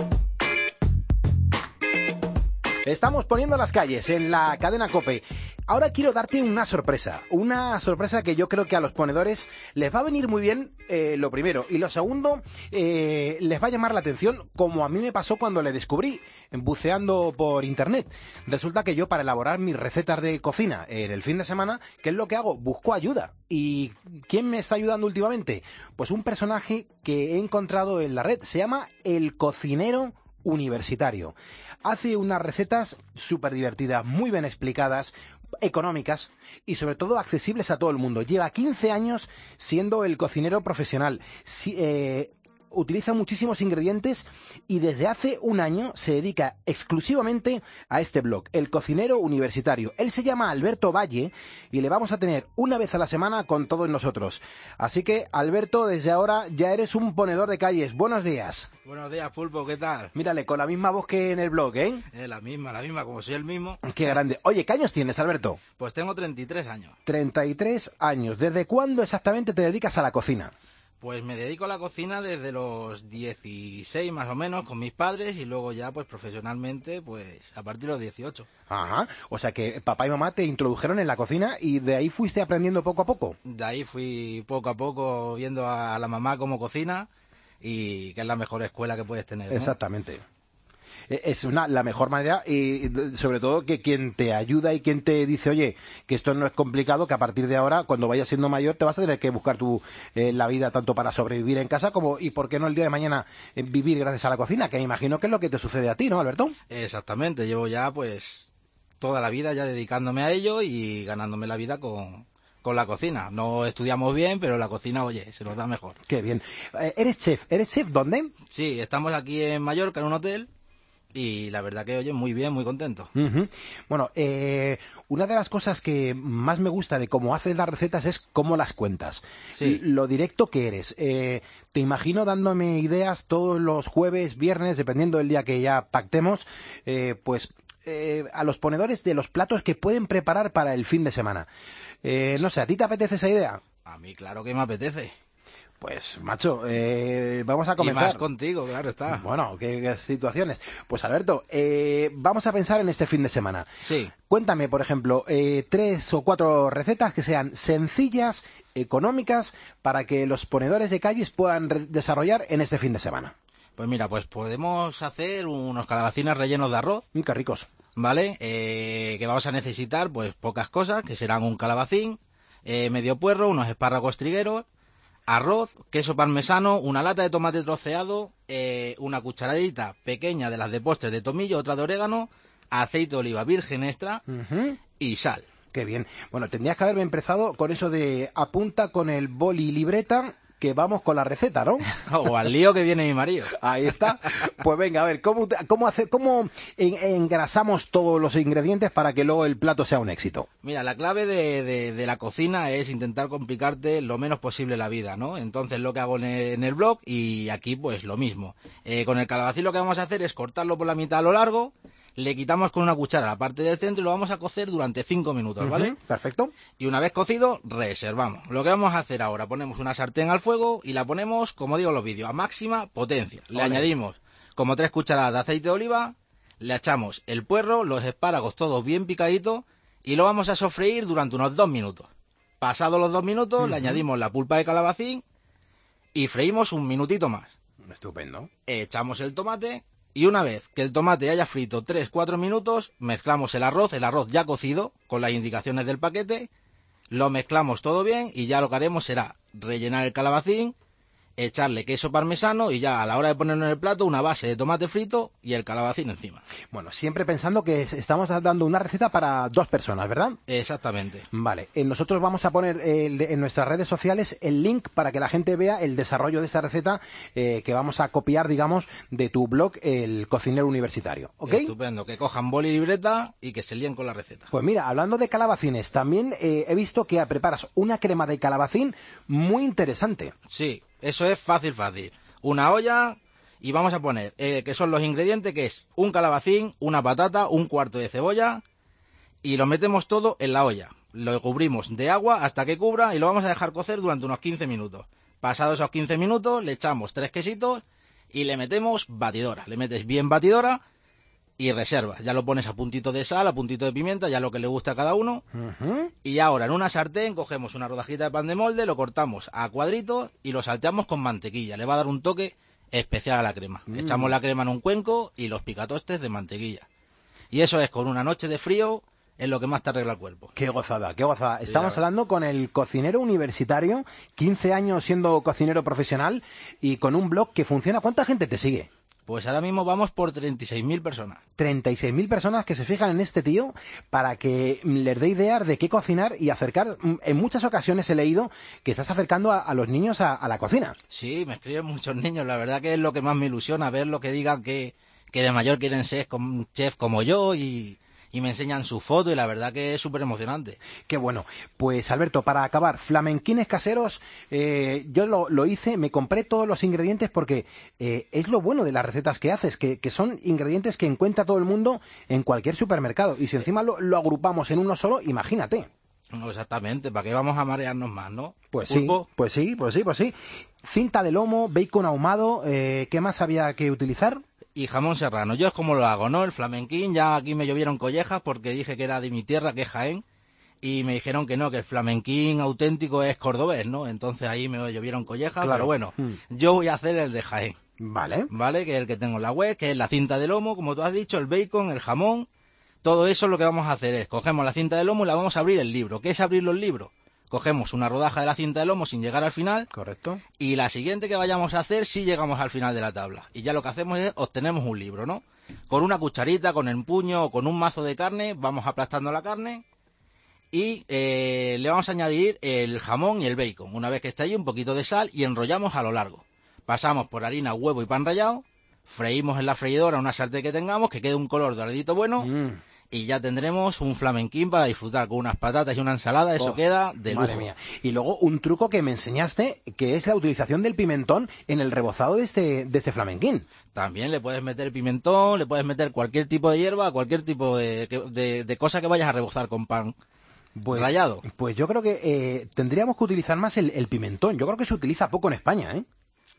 Estamos poniendo las calles en la cadena COPE. Ahora quiero darte una sorpresa, una sorpresa que yo creo que a los ponedores les va a venir muy bien, eh, lo primero. Y lo segundo, eh, les va a llamar la atención, como a mí me pasó cuando le descubrí, buceando por internet. Resulta que yo, para elaborar mis recetas de cocina en el fin de semana, ¿qué es lo que hago? Busco ayuda. ¿Y quién me está ayudando últimamente? Pues un personaje que he encontrado en la red, se llama El Cocinero Universitario. Hace unas recetas súper divertidas, muy bien explicadas, económicas y sobre todo accesibles a todo el mundo. Lleva quince años siendo el cocinero profesional. Si, eh, utiliza muchísimos ingredientes y desde hace un año se dedica exclusivamente a este blog, El Cocinero Universitario. Él se llama Alberto Valle y le vamos a tener una vez a la semana con todos nosotros. Así que, Alberto, desde ahora ya eres un ponedor de calles. Buenos días. Buenos días, Pulpo, ¿qué tal? Mírale, con la misma voz que en el blog, ¿eh? Eh, la misma, la misma, como soy el mismo. Qué grande. Oye, ¿qué años tienes, Alberto? Pues tengo treinta y tres años. treinta y tres años. ¿Desde cuándo exactamente te dedicas a la cocina? Pues me dedico a la cocina desde los dieciséis más o menos con mis padres y luego ya pues profesionalmente pues a partir de los dieciocho. Ajá, o sea que papá y mamá te introdujeron en la cocina y de ahí fuiste aprendiendo poco a poco. De ahí fui poco a poco viendo a la mamá cómo cocina y que es la mejor escuela que puedes tener, ¿no? Exactamente. Es una, la mejor manera y sobre todo que quien te ayuda y quien te dice, oye, que esto no es complicado, que a partir de ahora, cuando vayas siendo mayor, te vas a tener que buscar tu, eh, la vida tanto para sobrevivir en casa como, y por qué no el día de mañana eh, vivir gracias a la cocina, que imagino que es lo que te sucede a ti, ¿no, Alberto? Exactamente, llevo ya pues toda la vida ya dedicándome a ello y ganándome la vida con... con la cocina. No estudiamos bien, pero la cocina, oye, se nos da mejor. Qué bien. Eh, ¿Eres chef? ¿Eres chef dónde? Sí, estamos aquí en Mallorca, en un hotel, y la verdad que, oye, muy bien, muy contento. Uh-huh. Bueno, eh, una de las cosas que más me gusta de cómo haces las recetas es cómo las cuentas. Sí. Lo directo que eres. Eh, te imagino dándome ideas todos los jueves, viernes, dependiendo del día que ya pactemos, eh, pues... Eh, a los ponedores de los platos que pueden preparar para el fin de semana. Eh, no sé, ¿a ti te apetece esa idea? A mí claro que me apetece. Pues, macho, eh, vamos a comenzar. Y más contigo, claro está. Bueno, ¿qué, qué situaciones? Pues, Alberto, eh, vamos a pensar en este fin de semana. Sí. Cuéntame, por ejemplo, eh, tres o cuatro recetas que sean sencillas, económicas, para que los ponedores de calles puedan re- desarrollar en este fin de semana. Pues mira, pues podemos hacer unos calabacines rellenos de arroz. Mm, qué ricos. ¿Vale? Eh, que vamos a necesitar, pues, pocas cosas, que serán un calabacín, eh, medio puerro, unos espárragos trigueros, arroz, queso parmesano, una lata de tomate troceado, eh, una cucharadita pequeña de las de postres de tomillo, otra de orégano, aceite de oliva virgen extra uh-huh. y sal. Qué bien. Bueno, tendrías que haberme empezado con eso de apunta con el boli y libreta, que vamos con la receta, ¿no? O al lío que viene mi marido. Ahí está. Pues venga, a ver, ¿cómo, cómo, hace, cómo en, engrasamos todos los ingredientes para que luego el plato sea un éxito? Mira, la clave de, de, de la cocina es intentar complicarte lo menos posible la vida, ¿no? Entonces lo que hago en el, en el blog y aquí pues lo mismo. Eh, con el calabacín lo que vamos a hacer es cortarlo por la mitad a lo largo, le quitamos con una cuchara la parte del centro y lo vamos a cocer durante cinco minutos, ¿vale? Uh-huh, perfecto. Y una vez cocido, reservamos. Lo que vamos a hacer ahora, ponemos una sartén al fuego y la ponemos, como digo en los vídeos, a máxima potencia. Le Olé. añadimos como tres cucharadas de aceite de oliva, le echamos el puerro, los espárragos todos bien picaditos y lo vamos a sofreír durante unos dos minutos. Pasados los dos minutos, uh-huh. le añadimos la pulpa de calabacín y freímos un minutito más. Estupendo. Echamos el tomate. Y una vez que el tomate haya frito tres cuatro minutos, mezclamos el arroz, el arroz ya cocido, con las indicaciones del paquete, lo mezclamos todo bien y ya lo que haremos será rellenar el calabacín, echarle queso parmesano y ya a la hora de ponerlo en el plato una base de tomate frito y el calabacín encima. Bueno, siempre pensando que estamos dando una receta para dos personas, ¿verdad? Exactamente. Vale, eh, nosotros vamos a poner el, en nuestras redes sociales el link para que la gente vea el desarrollo de esta receta eh, que vamos a copiar, digamos, de tu blog, El Cocinero Universitario, ¿ok? Estupendo, que cojan boli y libreta y que se líen con la receta. Pues mira, hablando de calabacines, también eh, he visto que preparas una crema de calabacín muy interesante. Sí. Eso es fácil, fácil. Una olla y vamos a poner, eh, que son los ingredientes, que es un calabacín, una patata, un cuarto de cebolla y lo metemos todo en la olla. Lo cubrimos de agua hasta que cubra y lo vamos a dejar cocer durante unos quince minutos. Pasados esos quince minutos le echamos tres quesitos y le metemos batidora. Le metes bien batidora y reservas. Ya lo pones a puntito de sal, a puntito de pimienta, ya lo que le gusta a cada uno. Uh-huh. Y ahora en una sartén cogemos una rodajita de pan de molde, lo cortamos a cuadritos y lo salteamos con mantequilla. Le va a dar un toque especial a la crema. Mm. Echamos la crema en un cuenco y los picatostes de mantequilla. Y eso es, con una noche de frío, es lo que más te arregla el cuerpo. Qué gozada, qué gozada. Sí, Estamos hablando con el cocinero universitario, quince años siendo cocinero profesional y con un blog que funciona. ¿Cuánta gente te sigue? Pues ahora mismo vamos por treinta y seis mil personas. treinta y seis mil personas que se fijan en este tío para que les dé ideas de qué cocinar y acercar. En muchas ocasiones he leído que estás acercando a, a los niños a, a la cocina. Sí, me escriben muchos niños. La verdad que es lo que más me ilusiona, ver lo que digan que, que de mayor quieren ser como, chef como yo y... y me enseñan su foto y la verdad que es súper emocionante. Qué bueno. Pues Alberto, para acabar, flamenquines caseros, eh, yo lo, lo hice, me compré todos los ingredientes porque eh, es lo bueno de las recetas que haces, que, que son ingredientes que encuentra todo el mundo en cualquier supermercado. Y si encima lo, lo agrupamos en uno solo, imagínate. No, exactamente, ¿para qué vamos a marearnos más, no? Pues sí, ¿Pulpo? pues sí, pues sí, pues sí. Cinta de lomo, bacon ahumado, eh, ¿qué más había que utilizar? Y jamón serrano. Yo es como lo hago, ¿no? El flamenquín, ya aquí me llovieron collejas porque dije que era de mi tierra, que es Jaén, y me dijeron que no, que el flamenquín auténtico es cordobés, ¿no? Entonces ahí me llovieron collejas, Claro. pero bueno, Mm. yo voy a hacer el de Jaén. Vale. Vale, que es el que tengo en la web, que es la cinta de lomo, como tú has dicho, el bacon, el jamón, todo eso lo que vamos a hacer es, cogemos la cinta de lomo y la vamos a abrir el libro. ¿Qué es abrir los libros? Cogemos una rodaja de la cinta de lomo sin llegar al final. Correcto. Y la siguiente que vayamos a hacer, sí llegamos al final de la tabla. Y ya lo que hacemos es, obtenemos un libro, ¿no? Con una cucharita, con el puño o con un mazo de carne, vamos aplastando la carne y eh, le vamos a añadir el jamón y el bacon. Una vez que está ahí, un poquito de sal y enrollamos a lo largo. Pasamos por harina, huevo y pan rallado, freímos en la freidora una sartén que tengamos, que quede un color doradito bueno. Mm. Y ya tendremos un flamenquín para disfrutar con unas patatas y una ensalada, eso Oh, queda de lujo. Madre mía. Y luego un truco que me enseñaste, que es la utilización del pimentón en el rebozado de este, de este flamenquín. También le puedes meter pimentón, le puedes meter cualquier tipo de hierba, cualquier tipo de, de, de cosa que vayas a rebozar con pan Pues, rallado. Pues yo creo que eh, tendríamos que utilizar más el, el pimentón. Yo creo que se utiliza poco en España, ¿eh?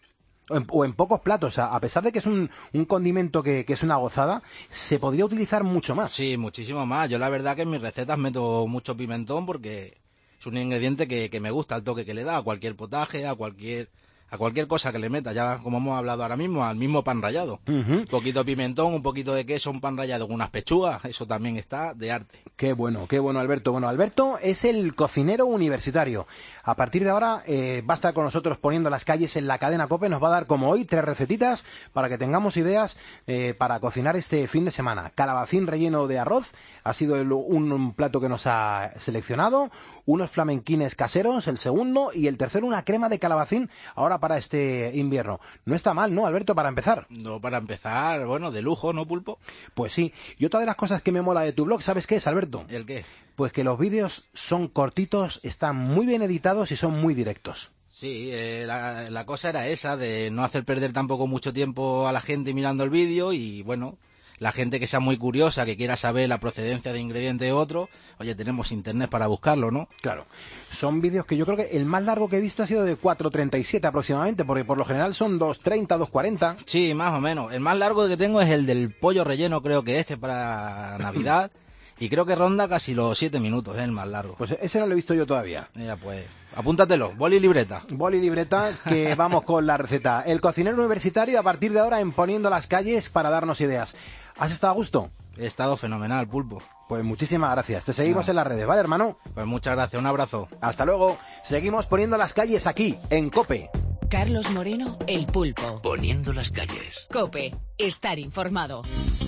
O en, o en pocos platos. A, a pesar de que es un, un condimento que, que es una gozada, se podría utilizar mucho más. Sí, muchísimo más. Yo la verdad que en mis recetas meto mucho pimentón porque es un ingrediente que, que me gusta, el toque que le da a cualquier potaje, a cualquier a cualquier cosa que le meta, ya como hemos hablado ahora mismo, al mismo pan rallado. Uh-huh. Un poquito de pimentón, un poquito de queso, un pan rallado con unas pechugas, eso también está de arte. Qué bueno, qué bueno, Alberto. Bueno, Alberto es el cocinero universitario. A partir de ahora eh, va a estar con nosotros poniendo las calles en la cadena COPE. Nos va a dar, como hoy, tres recetitas para que tengamos ideas eh, para cocinar este fin de semana. Calabacín relleno de arroz ha sido el, un, un plato que nos ha seleccionado. Unos flamenquines caseros, el segundo. Y el tercero, una crema de calabacín, ahora para este invierno. No está mal, ¿no, Alberto, para empezar? No, para empezar, bueno, de lujo, ¿no, Pulpo? Pues sí. Y otra de las cosas que me mola de tu blog, ¿sabes qué es, Alberto? ¿El qué? Pues que los vídeos son cortitos, están muy bien editados y son muy directos. Sí, eh, la, la cosa era esa, de no hacer perder tampoco mucho tiempo a la gente mirando el vídeo y, bueno, la gente que sea muy curiosa, que quiera saber la procedencia de ingrediente de otro, oye, tenemos internet para buscarlo, ¿no? Claro. Son vídeos que yo creo que el más largo que he visto ha sido de cuatro treinta y siete aproximadamente, porque por lo general son dos treinta, dos cuarenta. Sí, más o menos. El más largo que tengo es el del pollo relleno, creo que es, que es para Navidad. Y creo que ronda casi los siete minutos, es el más largo. Pues ese no lo he visto yo todavía. Mira, pues, apúntatelo, boli y libreta. Boli y libreta, que vamos con la receta. El cocinero universitario a partir de ahora en Poniendo las Calles para darnos ideas. ¿Has estado a gusto? He estado fenomenal, Pulpo. Pues muchísimas gracias. Te seguimos No. en las redes, ¿vale, hermano? Pues muchas gracias, un abrazo. Hasta luego. Seguimos Poniendo las Calles aquí, en COPE. Carlos Moreno, El Pulpo. Poniendo las calles. COPE, estar informado.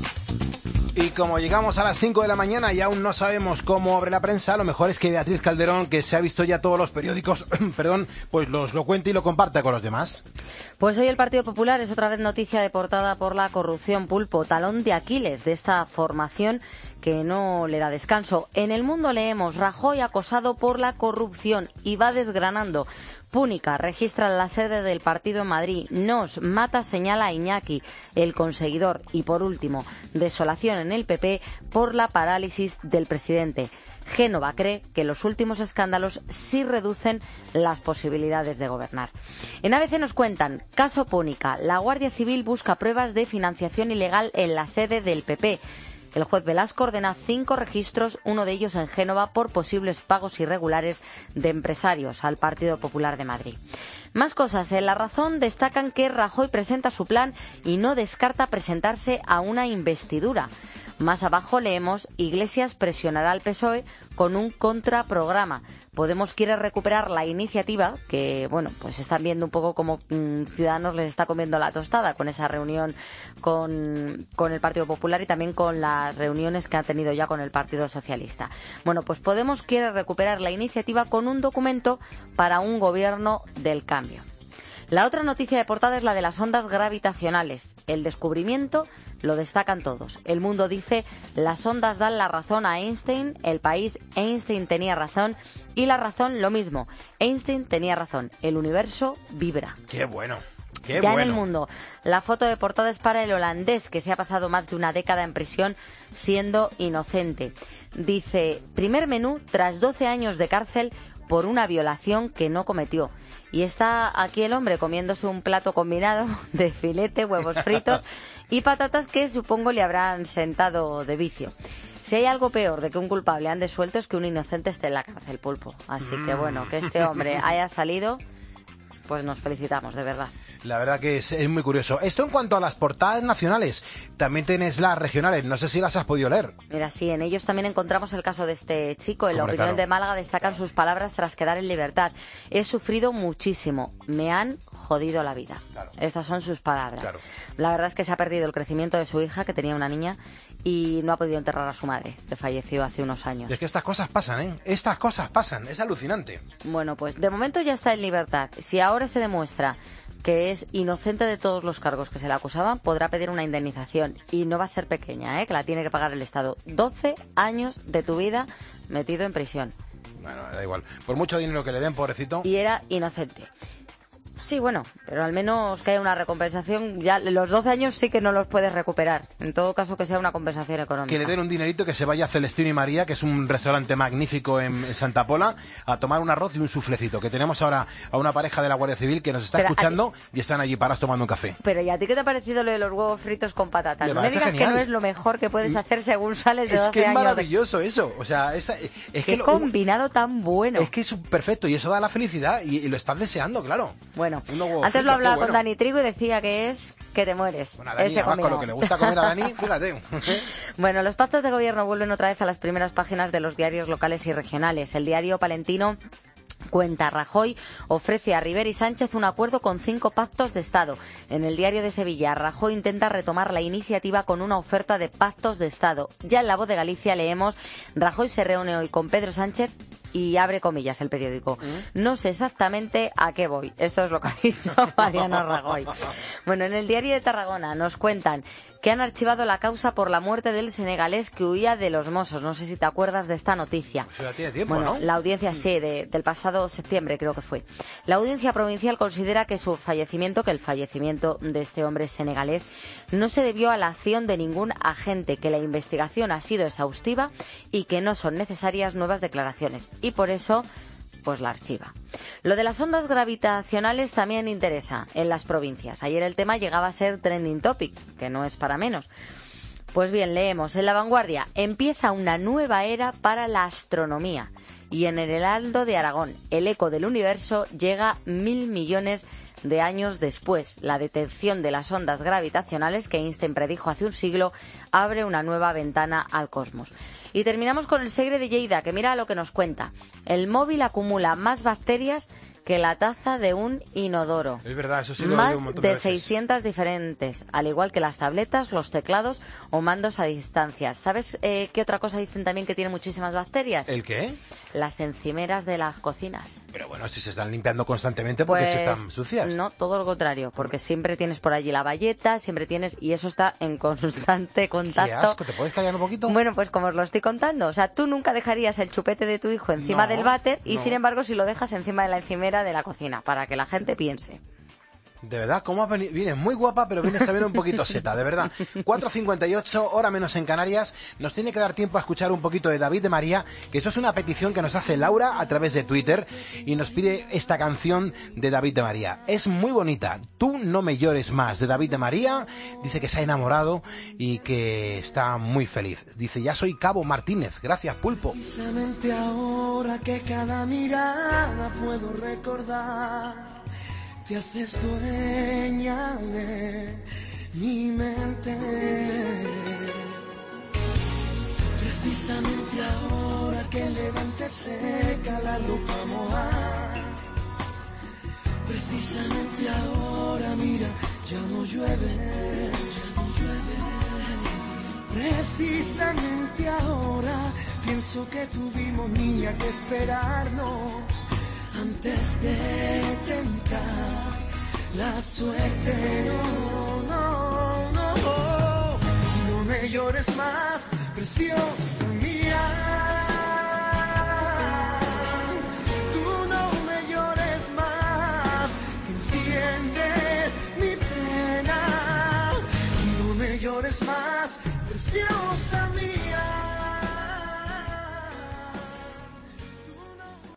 Y como llegamos a las cinco de la mañana y aún no sabemos cómo abre la prensa, lo mejor es que Beatriz Calderón, que se ha visto ya todos los periódicos, perdón, pues los lo cuente y lo comparta con los demás. Pues hoy el Partido Popular es otra vez noticia de portada por la corrupción, Pulpo, talón de Aquiles de esta formación que no le da descanso. En El Mundo leemos: Rajoy acosado por la corrupción, y va desgranando. Púnica registra la sede del partido en Madrid. Nos mata, señala a Iñaki, el conseguidor. Y por último, desolación en el P P por la parálisis del presidente. Génova cree que los últimos escándalos sí reducen las posibilidades de gobernar. En A B C nos cuentan: caso Púnica, la Guardia Civil busca pruebas de financiación ilegal en la sede del P P. El juez Velasco ordena cinco registros, uno de ellos en Génova, por posibles pagos irregulares de empresarios al Partido Popular de Madrid. Más cosas. En La Razón destacan que Rajoy presenta su plan y no descarta presentarse a una investidura. Más abajo leemos: Iglesias presionará al P S O E con un contraprograma. Podemos quiere recuperar la iniciativa que, bueno, pues están viendo un poco como mmm, Ciudadanos les está comiendo la tostada con esa reunión con, con el Partido Popular y también con las reuniones que ha tenido ya con el Partido Socialista. Bueno, pues Podemos quiere recuperar la iniciativa con un documento para un gobierno del cambio. La otra noticia de portada es la de las ondas gravitacionales. El descubrimiento lo destacan todos. El Mundo dice: las ondas dan la razón a Einstein. El País: Einstein tenía razón. Y La Razón lo mismo. Einstein tenía razón. El universo vibra. ¡Qué bueno! ¡Qué ya bueno! En El Mundo, la foto de portada es para el holandés, que se ha pasado más de una década en prisión siendo inocente. Dice: primer menú tras doce años de cárcel por una violación que no cometió. Y está aquí el hombre comiéndose un plato combinado de filete, huevos fritos y patatas que supongo le habrán sentado de vicio. Si hay algo peor de que un culpable ande suelto es que un inocente esté en la cárcel, Pulpo. Así que bueno, que este hombre haya salido, pues nos felicitamos, de verdad. La verdad que es, es muy curioso. Esto en cuanto a las portadas nacionales. También tienes las regionales. No sé si las has podido leer. Mira, sí, en ellos también encontramos el caso de este chico. En la Hombre, opinión claro. de Málaga destacan sus palabras tras quedar en libertad. He sufrido muchísimo. Me han jodido la vida. Claro. Estas son sus palabras. Claro. La verdad es que se ha perdido el crecimiento de su hija, que tenía una niña, y no ha podido enterrar a su madre, que falleció hace unos años. Es que estas cosas pasan, ¿eh? Estas cosas pasan. Es alucinante. Bueno, pues de momento ya está en libertad. Si ahora se demuestra que es inocente de todos los cargos que se le acusaban, podrá pedir una indemnización. Y no va a ser pequeña, ¿eh? Que la tiene que pagar el Estado. doce años de tu vida metido en prisión. Bueno, da igual. Por mucho dinero que le den, pobrecito. Y era inocente. Sí, bueno, pero al menos que haya una recompensación. Ya los doce años sí que no los puedes recuperar. En todo caso, que sea una compensación económica. Que le den un dinerito, que se vaya a Celestino y María, que es un restaurante magnífico en, en Santa Pola, a tomar un arroz y un suflecito. Que tenemos ahora a una pareja de la Guardia Civil que nos está Pero escuchando y están allí parados tomando un café. Pero ¿y a ti qué te ha parecido lo de los huevos fritos con patatas? Me No me parece digas genial. que no es lo mejor que puedes hacer según sales de Es doce que es años. de- maravilloso eso. O sea, es, es Qué que lo- combinado tan bueno. es que es perfecto y eso da la felicidad y, y lo estás deseando, claro. Bueno, Unos huevos antes fritos, lo hablaba qué bueno. con Dani Trigo y decía que es que te mueres. Bueno, a Dani, Ese además, con combinado. lo que le gusta comer a Dani, fíjate. Bueno, los pactos de gobierno vuelven otra vez a las primeras páginas de los diarios locales y regionales. El diario palentino cuenta: Rajoy ofrece a Rivera y Sánchez un acuerdo con cinco pactos de Estado. En el diario de Sevilla, Rajoy intenta retomar la iniciativa con una oferta de pactos de Estado. Ya en La Voz de Galicia leemos: Rajoy se reúne hoy con Pedro Sánchez y abre comillas el periódico. No sé exactamente a qué voy. Esto es lo que ha dicho Mariano Rajoy. Bueno, en el diario de Tarragona nos cuentan que han archivado la causa por la muerte del senegalés que huía de los Mossos. No sé si te acuerdas de esta noticia. Eso ya tiene tiempo, Bueno, ¿no? la audiencia, sí, de- del pasado septiembre creo que fue. La audiencia provincial considera que su fallecimiento, que el fallecimiento de este hombre senegalés, no se debió a la acción de ningún agente, que la investigación ha sido exhaustiva y que no son necesarias nuevas declaraciones. Y por eso, pues la archiva. Lo de las ondas gravitacionales también interesa en las provincias. Ayer el tema llegaba a ser trending topic, que no es para menos. Pues bien, leemos en La Vanguardia: empieza una nueva era para la astronomía. Y en el Heraldo de Aragón, el eco del universo llega mil millones de años después. La detección de las ondas gravitacionales que Einstein predijo hace un siglo abre una nueva ventana al cosmos. Y terminamos con el Segre de Lleida, que mira lo que nos cuenta. El móvil acumula más bacterias que la taza de un inodoro. Es verdad, eso sí lo he Más oído un montón de de veces. seiscientas diferentes, al igual que las tabletas, los teclados o mandos a distancia. ¿Sabes eh, qué otra cosa dicen también que tiene muchísimas bacterias? ¿El qué? Las encimeras de las cocinas. Pero bueno, si se están limpiando constantemente porque Pues se están sucias. no, todo lo contrario, porque siempre tienes por allí la bayeta, siempre tienes, y eso está en constante Qué contacto. asco, ¿te puedes callar un poquito? Bueno, pues como os lo estoy contando, o sea, tú nunca dejarías el chupete de tu hijo encima No, del váter y no. sin embargo si lo dejas encima de la encimera de la cocina, para que la gente piense. De verdad, ¿cómo has venido? Vienes muy guapa, pero vienes también un poquito seta, de verdad. cuatro cincuenta y ocho, hora menos en Canarias. Nos tiene que dar tiempo a escuchar un poquito de David de María, que eso es una petición que nos hace Laura a través de Twitter y nos pide esta canción de David de María. Es muy bonita. Tú no me llores más, de David de María. Dice que se ha enamorado y que está muy feliz. Dice: ya soy Cabo Martínez. Gracias, Pulpo. Precisamente ahora que cada mirada puedo recordar, te haces dueña de mi mente. Precisamente ahora que el levante seca la ropa mojada, precisamente ahora, mira, ya no llueve, ya no llueve. Precisamente ahora pienso que tuvimos, niña, que esperarnos antes de tentar la suerte. No, no, no, no me llores más, preciosa mía. Tú no me llores más, que entiendes mi pena. No me llores más,